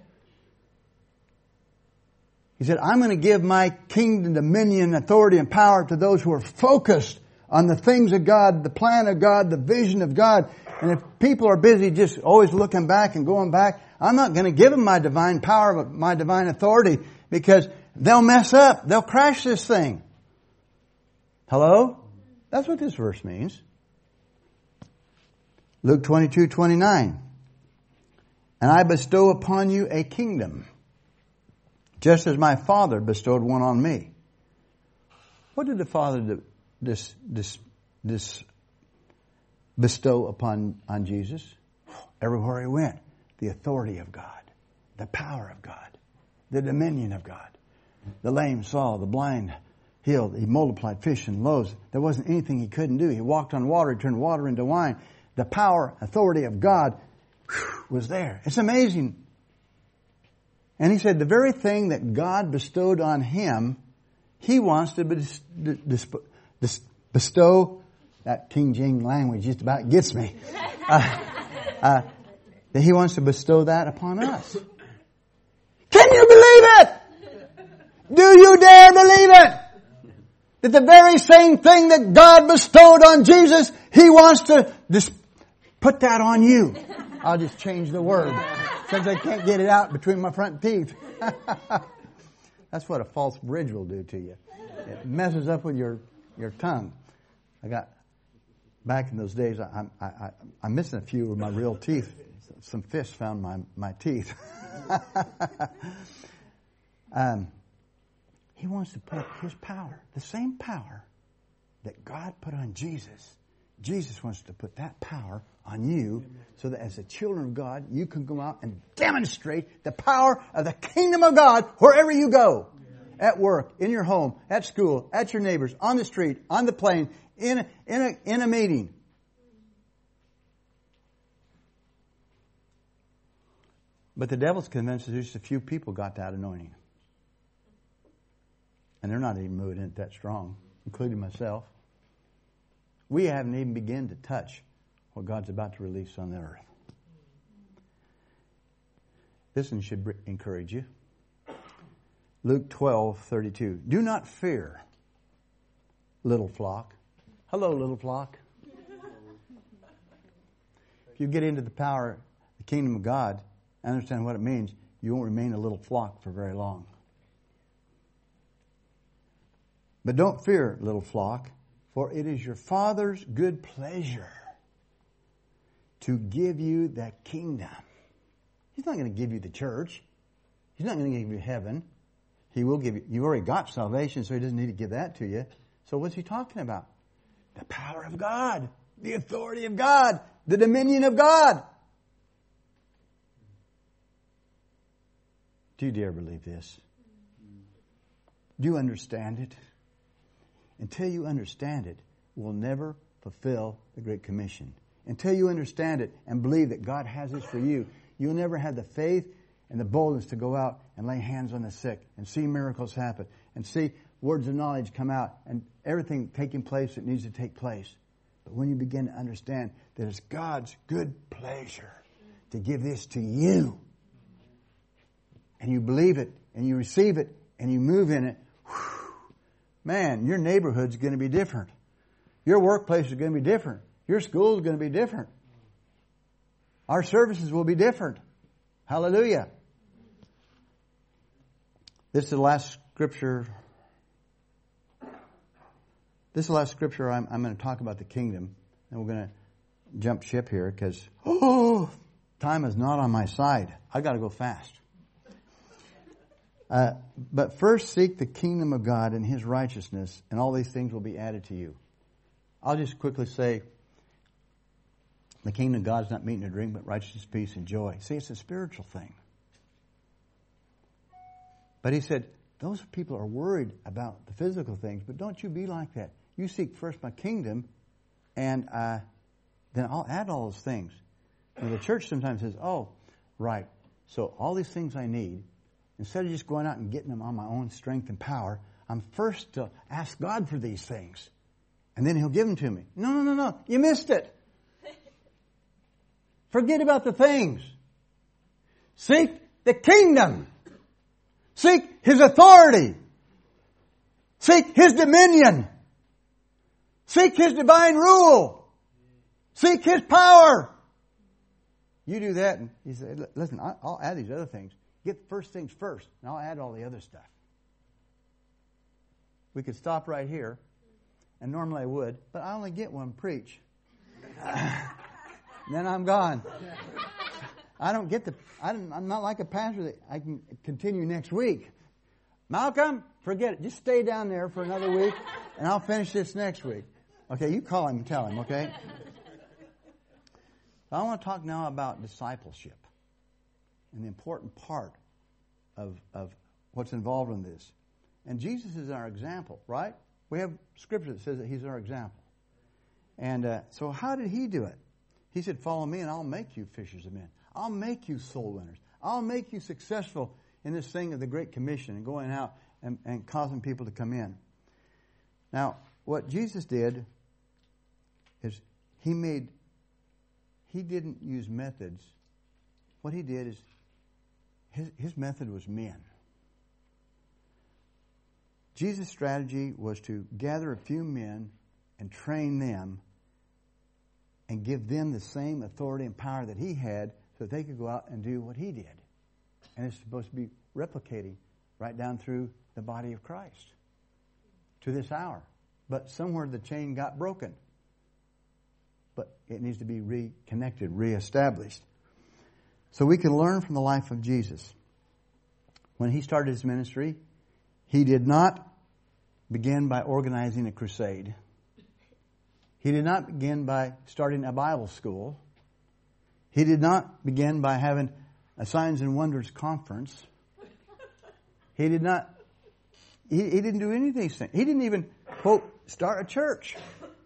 S1: He said, I'm going to give my kingdom, dominion, authority, and power to those who are focused on the things of God, the plan of God, the vision of God. And if people are busy just always looking back and going back, I'm not going to give them my divine power, my divine authority, because they'll mess up. They'll crash this thing. Hello? That's what this verse means. Luke twenty-two twenty-nine. And I bestow upon you a kingdom, just as my Father bestowed one on me. What did the Father do, this, this, this bestow upon on Jesus? Everywhere He went, the authority of God, the power of God, the dominion of God. The lame saw, the blind healed. He multiplied fish and loaves. There wasn't anything He couldn't do. He walked on water. He turned water into wine. The power, authority of God was there. It's amazing. And He said the very thing that God bestowed on Him, He wants to bestow, that King James language just about gets me, uh, uh, that He wants to bestow that upon us. Can you believe it? Do you dare believe it? That the very same thing that God bestowed on Jesus, He wants to dis- put that on you. I'll just change the word since I can't get it out between my front teeth. That's what a false bridge will do to you. It messes up with your, your tongue. I got, back in those days, I, I, I, I'm missing a few of my real teeth. Some fish found my, my teeth. um, He wants to put His power, the same power that God put on Jesus. Jesus wants to put that power on you so that as the children of God, you can go out and demonstrate the power of the kingdom of God wherever you go. At work, in your home, at school, at your neighbors, on the street, on the plane, in a, in a, in a meeting. But the devil's convinced that just a few people got that anointing. And they're not even moving it that strong, including myself. We haven't even begun to touch what God's about to release on the earth. This one should encourage you. Luke twelve thirty-two. Do not fear, little flock. Hello, little flock. If you get into the power, the kingdom of God, and understand what it means, you won't remain a little flock for very long. But don't fear, little flock, for it is your Father's good pleasure to give you that kingdom. He's not going to give you the church. He's not going to give you heaven. He will give you. You already got salvation, so he doesn't need to give that to you. So what's he talking about? The power of God, the authority of God, the dominion of God. Do you dare believe this? Do you understand it? Until you understand it, we'll never fulfill the Great Commission. Until you understand it and believe that God has this for you, you'll never have the faith and the boldness to go out and lay hands on the sick and see miracles happen and see words of knowledge come out and everything taking place that needs to take place. But when you begin to understand that it's God's good pleasure to give this to you, and you believe it and you receive it and you move in it, whew, man, your neighborhood's going to be different. Your workplace is going to be different. Your school is going to be different. Our services will be different. Hallelujah. This is the last scripture. This is the last scripture I'm, I'm going to talk about the kingdom. And we're going to jump ship here because, oh, time is not on my side. I got to go fast. Uh, but first seek the kingdom of God and His righteousness, and all these things will be added to you. I'll just quickly say, the kingdom of God is not meat and drink, but righteousness, peace, and joy. See, it's a spiritual thing. But he said, those people are worried about the physical things, but don't you be like that. You seek first my kingdom, and uh, then I'll add all those things. And the church sometimes says, oh, right, so all these things I need, instead of just going out and getting them on my own strength and power, I'm first to ask God for these things. And then He'll give them to me. No, no, no, no. You missed it. Forget about the things. Seek the kingdom. Seek His authority. Seek His dominion. Seek His divine rule. Seek His power. You do that and He said, listen, I'll add these other things. Get the first things first, and I'll add all the other stuff. We could stop right here, and normally I would, but I only get one preach. Then I'm gone. I don't get the, I don't, I'm not like a pastor that I can continue next week. Malcolm, forget it. Just stay down there for another week, and I'll finish this next week. Okay, you call him and tell him, okay? I want to talk now about discipleship and the important part of, of what's involved in this. And Jesus is our example, right? We have scripture that says that He's our example. And uh, so how did He do it? He said, follow me and I'll make you fishers of men. I'll make you soul winners. I'll make you successful in this thing of the Great Commission and going out and, and causing people to come in. Now, what Jesus did is He made, He didn't use methods. What He did is his, his method was men. Jesus' strategy was to gather a few men and train them and give them the same authority and power that He had so that they could go out and do what He did. And it's supposed to be replicating right down through the body of Christ to this hour. But somewhere the chain got broken. But it needs to be reconnected, reestablished. So we can learn from the life of Jesus. When He started His ministry, He did not begin by organizing a crusade. He did not begin by starting a Bible school. He did not begin by having a Signs and Wonders conference. He did not, he, he didn't do any of these things. He didn't even, quote, start a church.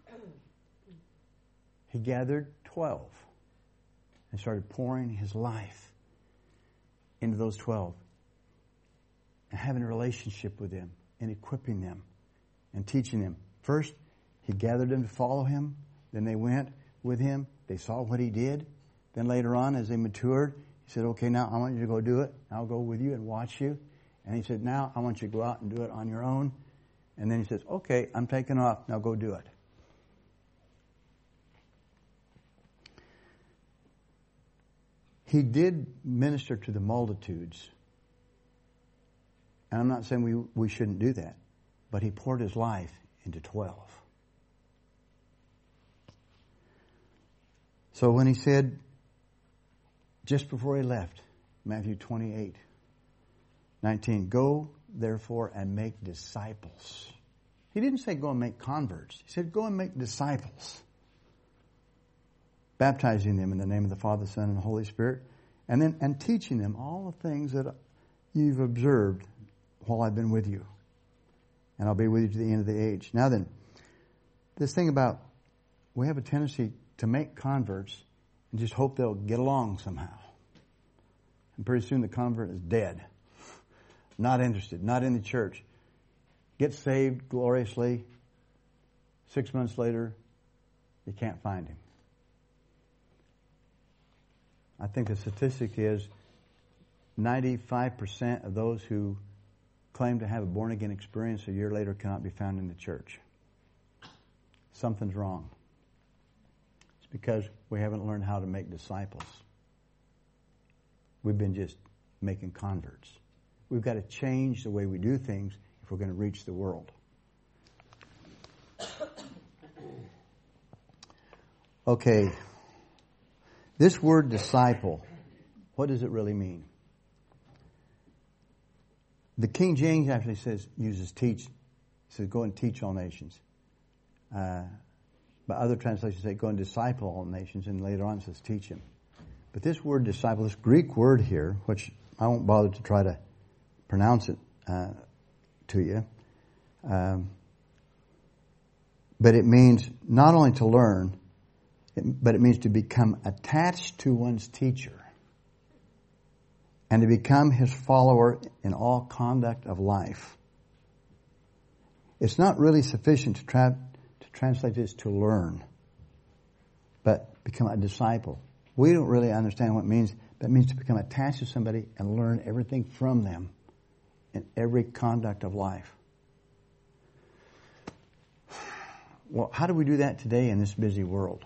S1: He gathered twelve and started pouring His life into those twelve and having a relationship with them and equipping them and teaching them. First, He gathered them to follow Him. Then they went with Him. They saw what He did. Then later on, as they matured, He said, okay, now I want you to go do it. I'll go with you and watch you. And He said, now I want you to go out and do it on your own. And then He says, okay, I'm taking off. Now go do it. He did minister to the multitudes. And I'm not saying we, we shouldn't do that. But He poured His life into twelve. So when He said, just before He left, Matthew twenty-eight, nineteen, go therefore and make disciples. He didn't say go and make converts. He said go and make disciples. Baptizing them in the name of the Father, Son, and the Holy Spirit. And then and teaching them all the things that you've observed while I've been with you. And I'll be with you to the end of the age. Now then, this thing about we have a tendency to make converts and just hope they'll get along somehow. And pretty soon the convert is dead. Not interested, not in the church. Gets saved gloriously. Six months later, you can't find him. I think the statistic is ninety-five percent of those who claim to have a born-again experience a year later cannot be found in the church. Something's wrong. It's because we haven't learned how to make disciples. We've been just making converts. We've got to change the way we do things if we're going to reach the world. Okay. This word disciple, what does it really mean? The King James actually says, uses teach. It says go and teach all nations. Uh, but other translations say go and disciple all nations, and later on it says teach them. But this word disciple, this Greek word here, which I won't bother to try to pronounce it uh, to you, um, but it means not only to learn, it, but it means to become attached to one's teacher and to become his follower in all conduct of life. It's not really sufficient to, tra- to translate this to learn, but become a disciple. We don't really understand what it means, but it means to become attached to somebody and learn everything from them in every conduct of life. Well, how do we do that today in this busy world?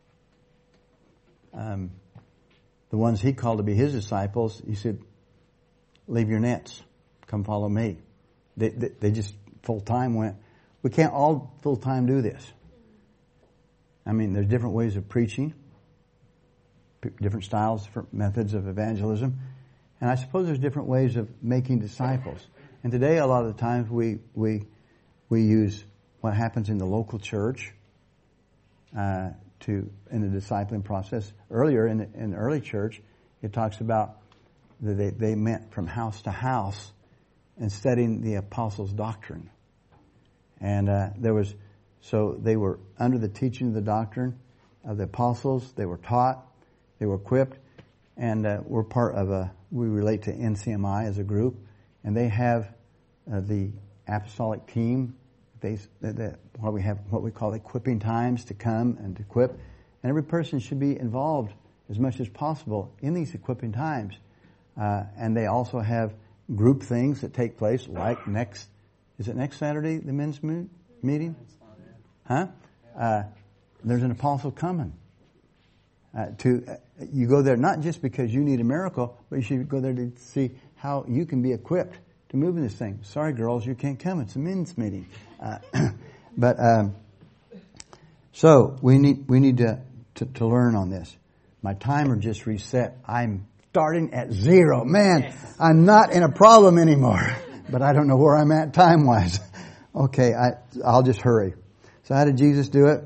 S1: Um, the ones he called to be his disciples, he said, leave your nets, come follow me. They, they, they just full-time went, we can't all full-time do this. I mean, there's different ways of preaching, different styles, different methods of evangelism. And I suppose there's different ways of making disciples. And today, a lot of the times, we we we use what happens in the local church uh, to in the discipling process. Earlier in the, in the early church, it talks about that they, they went from house to house and studying the apostles' doctrine. And uh, there was so they were under the teaching of the doctrine of the apostles. They were taught, they were equipped, and uh, we're part of a. We relate to N C M I as a group, and they have uh, the apostolic team. They, that what we have, what we call equipping times to come and to equip, and every person should be involved as much as possible in these equipping times. Uh, and they also have group things that take place, like next, is it next Saturday, the men's mo- meeting? Huh? Uh, there's an apostle coming. Uh, to uh, you go there not just because you need a miracle, but you should go there to see how you can be equipped to move in this thing. Sorry, girls, you can't come. It's a men's meeting. Uh, but um, so we need we need to, to to learn on this. My timer just reset. I'm starting at zero. Man, I'm not in a problem anymore. But I don't know where I'm at time wise. Okay, I I'll just hurry. So how did Jesus do it?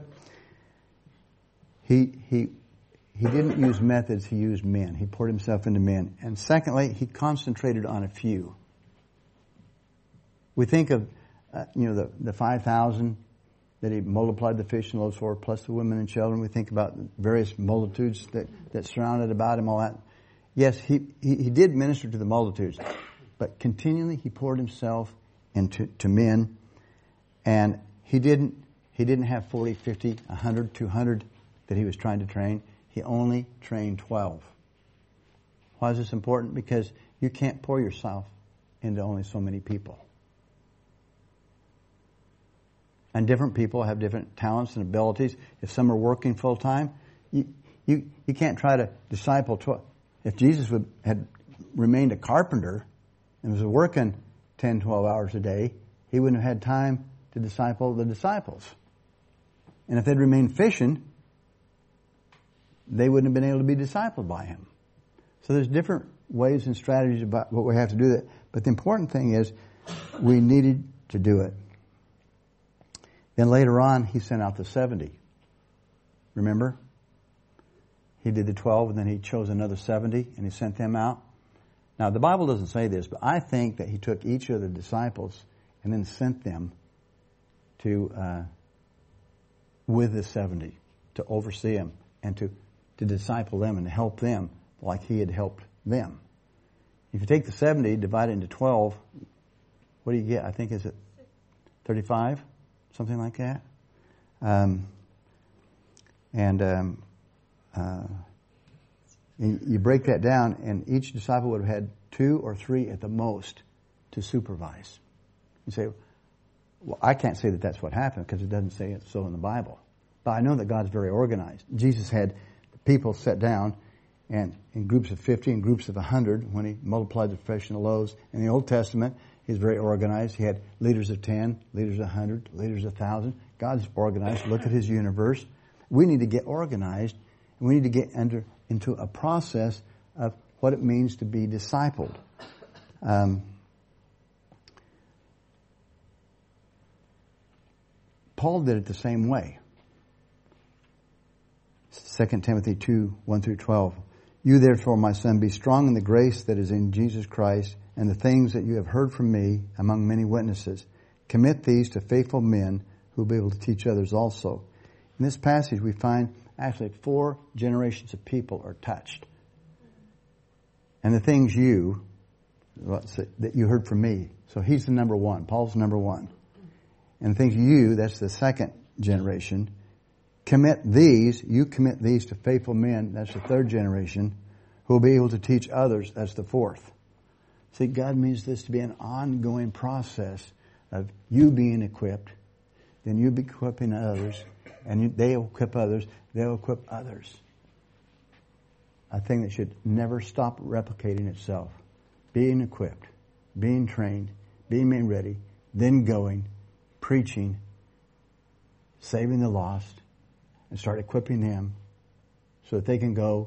S1: He he. He didn't use methods, he used men. He poured himself into men. And secondly, he concentrated on a few. We think of, uh, you know, the, the five thousand that he multiplied the fish and loaves for, plus the women and children. We think about the various multitudes that, that surrounded about him, all that. Yes, he, he, he did minister to the multitudes, but continually he poured himself into to men. And he didn't, he didn't have forty, fifty, one hundred, two hundred that he was trying to train. He only trained twelve. Why is this important? Because you can't pour yourself into only so many people. And different people have different talents and abilities. If some are working full time, you, you, you can't try to disciple twelve. If Jesus would, had remained a carpenter and was working ten, twelve hours a day, he wouldn't have had time to disciple the disciples. And if they'd remained fishing, they wouldn't have been able to be discipled by him. So there's different ways and strategies about what we have to do that. But the important thing is we needed to do it. Then later on, he sent out the seventy. Remember? He did the twelve, and then he chose another seventy, and he sent them out. Now, the Bible doesn't say this, but I think that he took each of the disciples and then sent them to uh, with the seventy to oversee them and to, to disciple them and help them like he had helped them. If you take the seventy, divide it into twelve, what do you get? I think, is it thirty-five? Something like that. Um, and um, uh, you break that down, and each disciple would have had two or three at the most to supervise. You say, well, I can't say that that's what happened because it doesn't say it so in the Bible. But I know that God's very organized. Jesus had people set down and in groups of fifty and groups of one hundred when he multiplied the fish and the loaves. In the Old Testament, he's very organized. He had leaders of ten, leaders of one hundred, leaders of one thousand. God's organized. Look at his universe. We need to get organized, and we need to get under, into a process of what it means to be discipled. Um, Paul did it the same way. Second Timothy two, one through twelve. You therefore, my son, be strong in the grace that is in Jesus Christ, and the things that you have heard from me among many witnesses. Commit these to faithful men who will be able to teach others also. In this passage we find actually four generations of people are touched. And the things you, that you heard from me. So he's the number one. Paul's number one. And the things you, that's the second generation. Commit these, you commit these to faithful men, that's the third generation, who will be able to teach others, that's the fourth. See, God means this to be an ongoing process of you being equipped, then you be equipping others, and you, they equip others, they'll equip others. A thing that should never stop replicating itself. Being equipped, being trained, being made ready, then going, preaching, saving the lost, and start equipping them so that they can go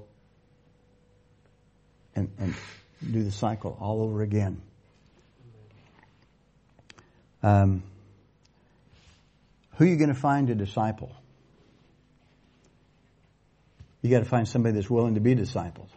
S1: and, and do the cycle all over again. Um, who are you going to find to disciple? You got to find somebody that's willing to be discipled.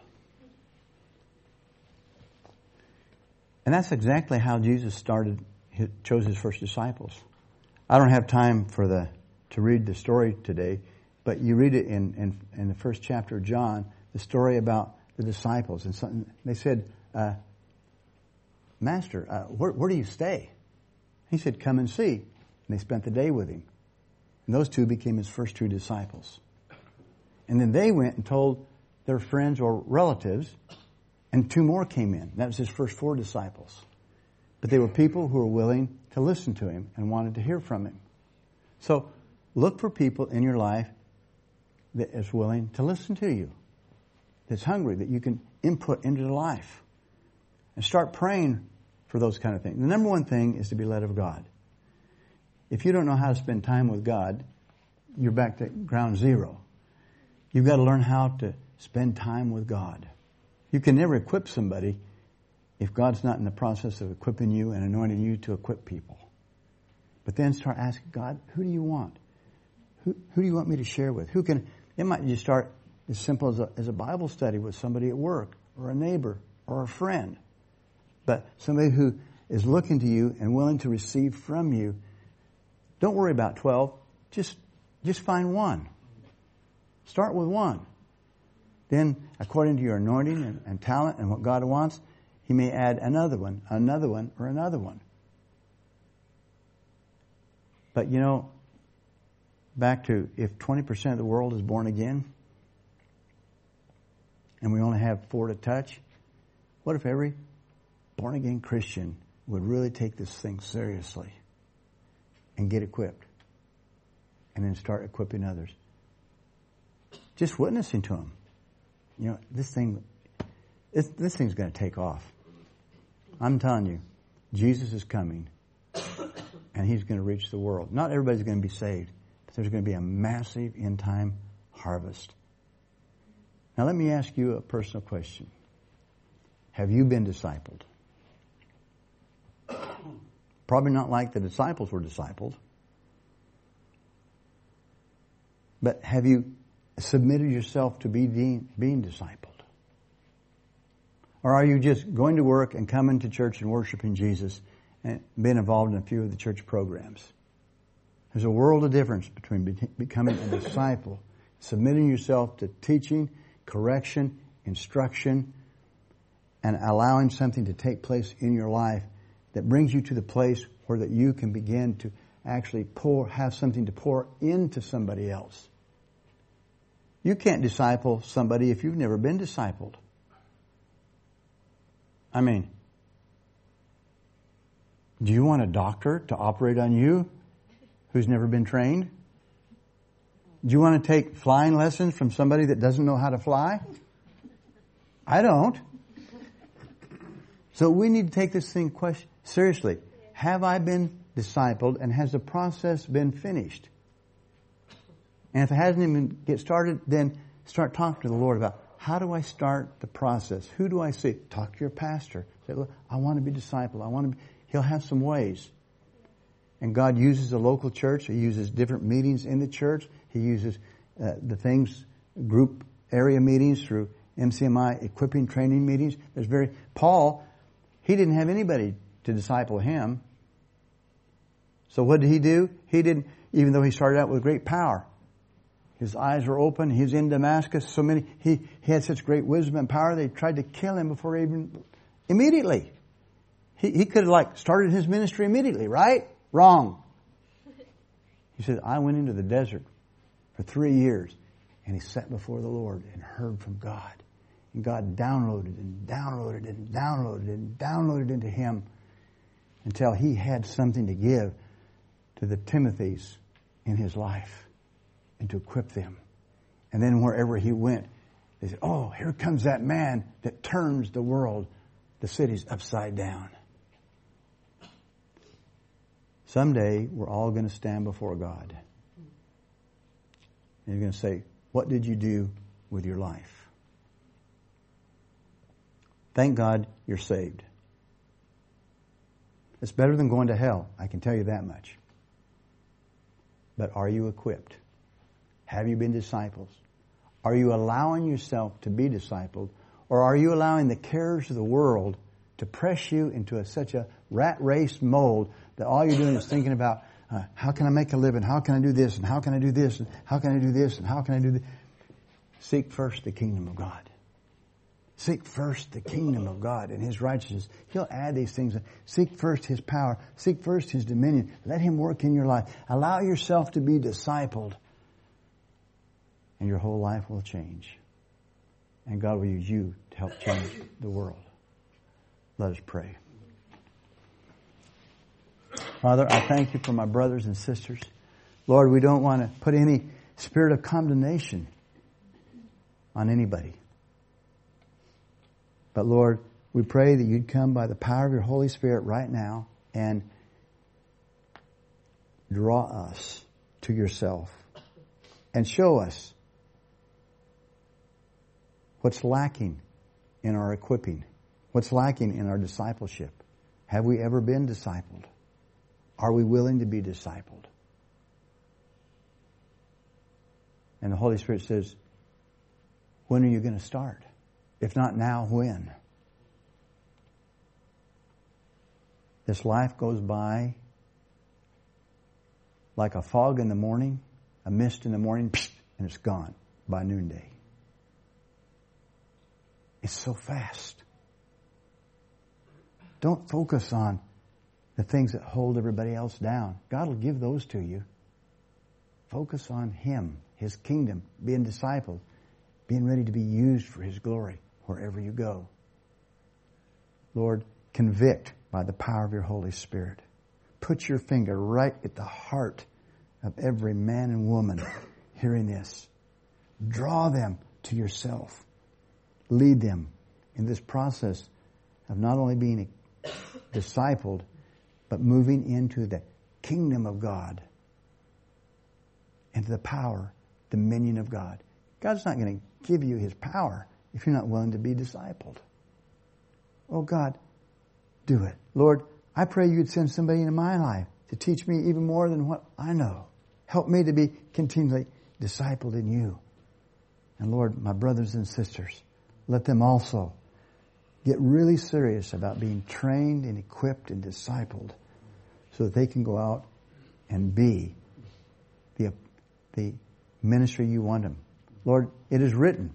S1: And that's exactly how Jesus started, chose his first disciples. I don't have time for the to read the story today, but you read it in, in, in the first chapter of John, the story about the disciples. And something, they said, uh, Master, uh, where, where do you stay? He said, come and see. And they spent the day with him. And those two became his first two disciples. And then they went and told their friends or relatives, and two more came in. That was his first four disciples. But they were people who were willing to listen to him and wanted to hear from him. So look for people in your life that is willing to listen to you, that's hungry, that you can input into their life. And start praying for those kind of things. The number one thing is to be led of God. If you don't know how to spend time with God, you're back to ground zero. You've got to learn how to spend time with God. You can never equip somebody if God's not in the process of equipping you and anointing you to equip people. But then start asking God, who do you want? Who, who do you want me to share with? Who can? It might just start as simple as a, as a Bible study with somebody at work or a neighbor or a friend. But somebody who is looking to you and willing to receive from you. Don't worry about twelve. Just, just find one. Start with one. Then, according to your anointing and, and talent and what God wants, He may add another one, another one, or another one. But you know, back to if twenty percent of the world is born again, and we only have four to touch, what if every born again Christian would really take this thing seriously and get equipped and then start equipping others? Just witnessing to them. You know, this thing, this, this thing's going to take off. I'm telling you, Jesus is coming and He's going to reach the world. Not everybody's going to be saved, but there's going to be a massive end time harvest. Now let me ask you a personal question. Have you been discipled? Probably not like the disciples were discipled. But have you submitted yourself to be being, being discipled? Or are you just going to work and coming to church and worshiping Jesus and being involved in a few of the church programs? There's a world of difference between be- becoming a disciple, submitting yourself to teaching, correction, instruction, and allowing something to take place in your life that brings you to the place where that you can begin to actually pour, have something to pour into somebody else. You can't disciple somebody if you've never been discipled. I mean, do you want a doctor to operate on you who's never been trained? Do you want to take flying lessons from somebody that doesn't know how to fly? I don't. So we need to take this thing question, seriously. Have I been discipled, and has the process been finished? And if it hasn't even get started, then start talking to the Lord about, how do I start the process? Who do I see? Talk to your pastor. Say, look, I want to be discipled. I want to be. He'll have some ways. And God uses the local church. He uses different meetings in the church. He uses uh, the things, group area meetings through M C M I, equipping training meetings. There's very, Paul, he didn't have anybody to disciple him. So what did he do? He didn't, even though he started out with great power. His eyes were open. He was in Damascus. So many, he, he had such great wisdom and power, they tried to kill him before even, immediately. He, he could have like started his ministry immediately, right? Wrong. He said, I went into the desert for three years and he sat before the Lord and heard from God. And God downloaded and downloaded and downloaded and downloaded into him until he had something to give to the Timothys in his life and to equip them. And then wherever he went, they said, oh, here comes that man that turns the world, the cities upside down. Someday, we're all going to stand before God. And you're going to say, what did you do with your life? Thank God you're saved. It's better than going to hell, I can tell you that much. But are you equipped? Have you been disciples? Are you allowing yourself to be discipled? Or are you allowing the cares of the world to press you into a, such a rat race mold that all you're doing is thinking about, uh, how can I make a living? How can I do this? And how can I do this? And how can I do this? And how can I do this? Seek first the kingdom of God. Seek first the kingdom of God and His righteousness. He'll add these things. Seek first His power. Seek first His dominion. Let Him work in your life. Allow yourself to be discipled. And your whole life will change. And God will use you to help change the world. Let us pray. Father, I thank You for my brothers and sisters. Lord, we don't want to put any spirit of condemnation on anybody. But Lord, we pray that You'd come by the power of Your Holy Spirit right now and draw us to Yourself and show us what's lacking in our equipping, what's lacking in our discipleship. Have we ever been discipled? Are we willing to be discipled? And the Holy Spirit says, when are you going to start? If not now, when? This life goes by like a fog in the morning, a mist in the morning, and it's gone by noonday. It's so fast. Don't focus on the things that hold everybody else down. God will give those to you. Focus on Him, His kingdom, being discipled, being ready to be used for His glory wherever you go. Lord, convict by the power of Your Holy Spirit. Put Your finger right at the heart of every man and woman hearing this. Draw them to Yourself. Lead them in this process of not only being discipled, but moving into the kingdom of God, into the power, dominion of God. God's not going to give you His power if you're not willing to be discipled. Oh God, do it. Lord, I pray you'd send somebody into my life to teach me even more than what I know. Help me to be continually discipled in you. And Lord, my brothers and sisters, let them also get really serious about being trained and equipped and discipled so that they can go out and be the, the ministry you want them. Lord, it is written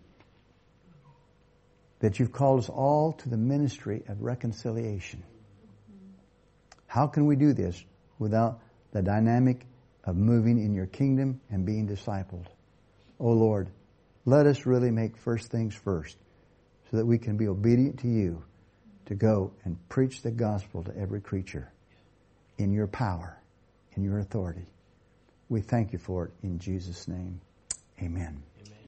S1: that you've called us all to the ministry of reconciliation. How can we do this without the dynamic of moving in your kingdom and being discipled? Oh Lord, let us really make first things first so that we can be obedient to you to go and preach the gospel to every creature in your power, in your authority. We thank you for it in Jesus' name. Amen.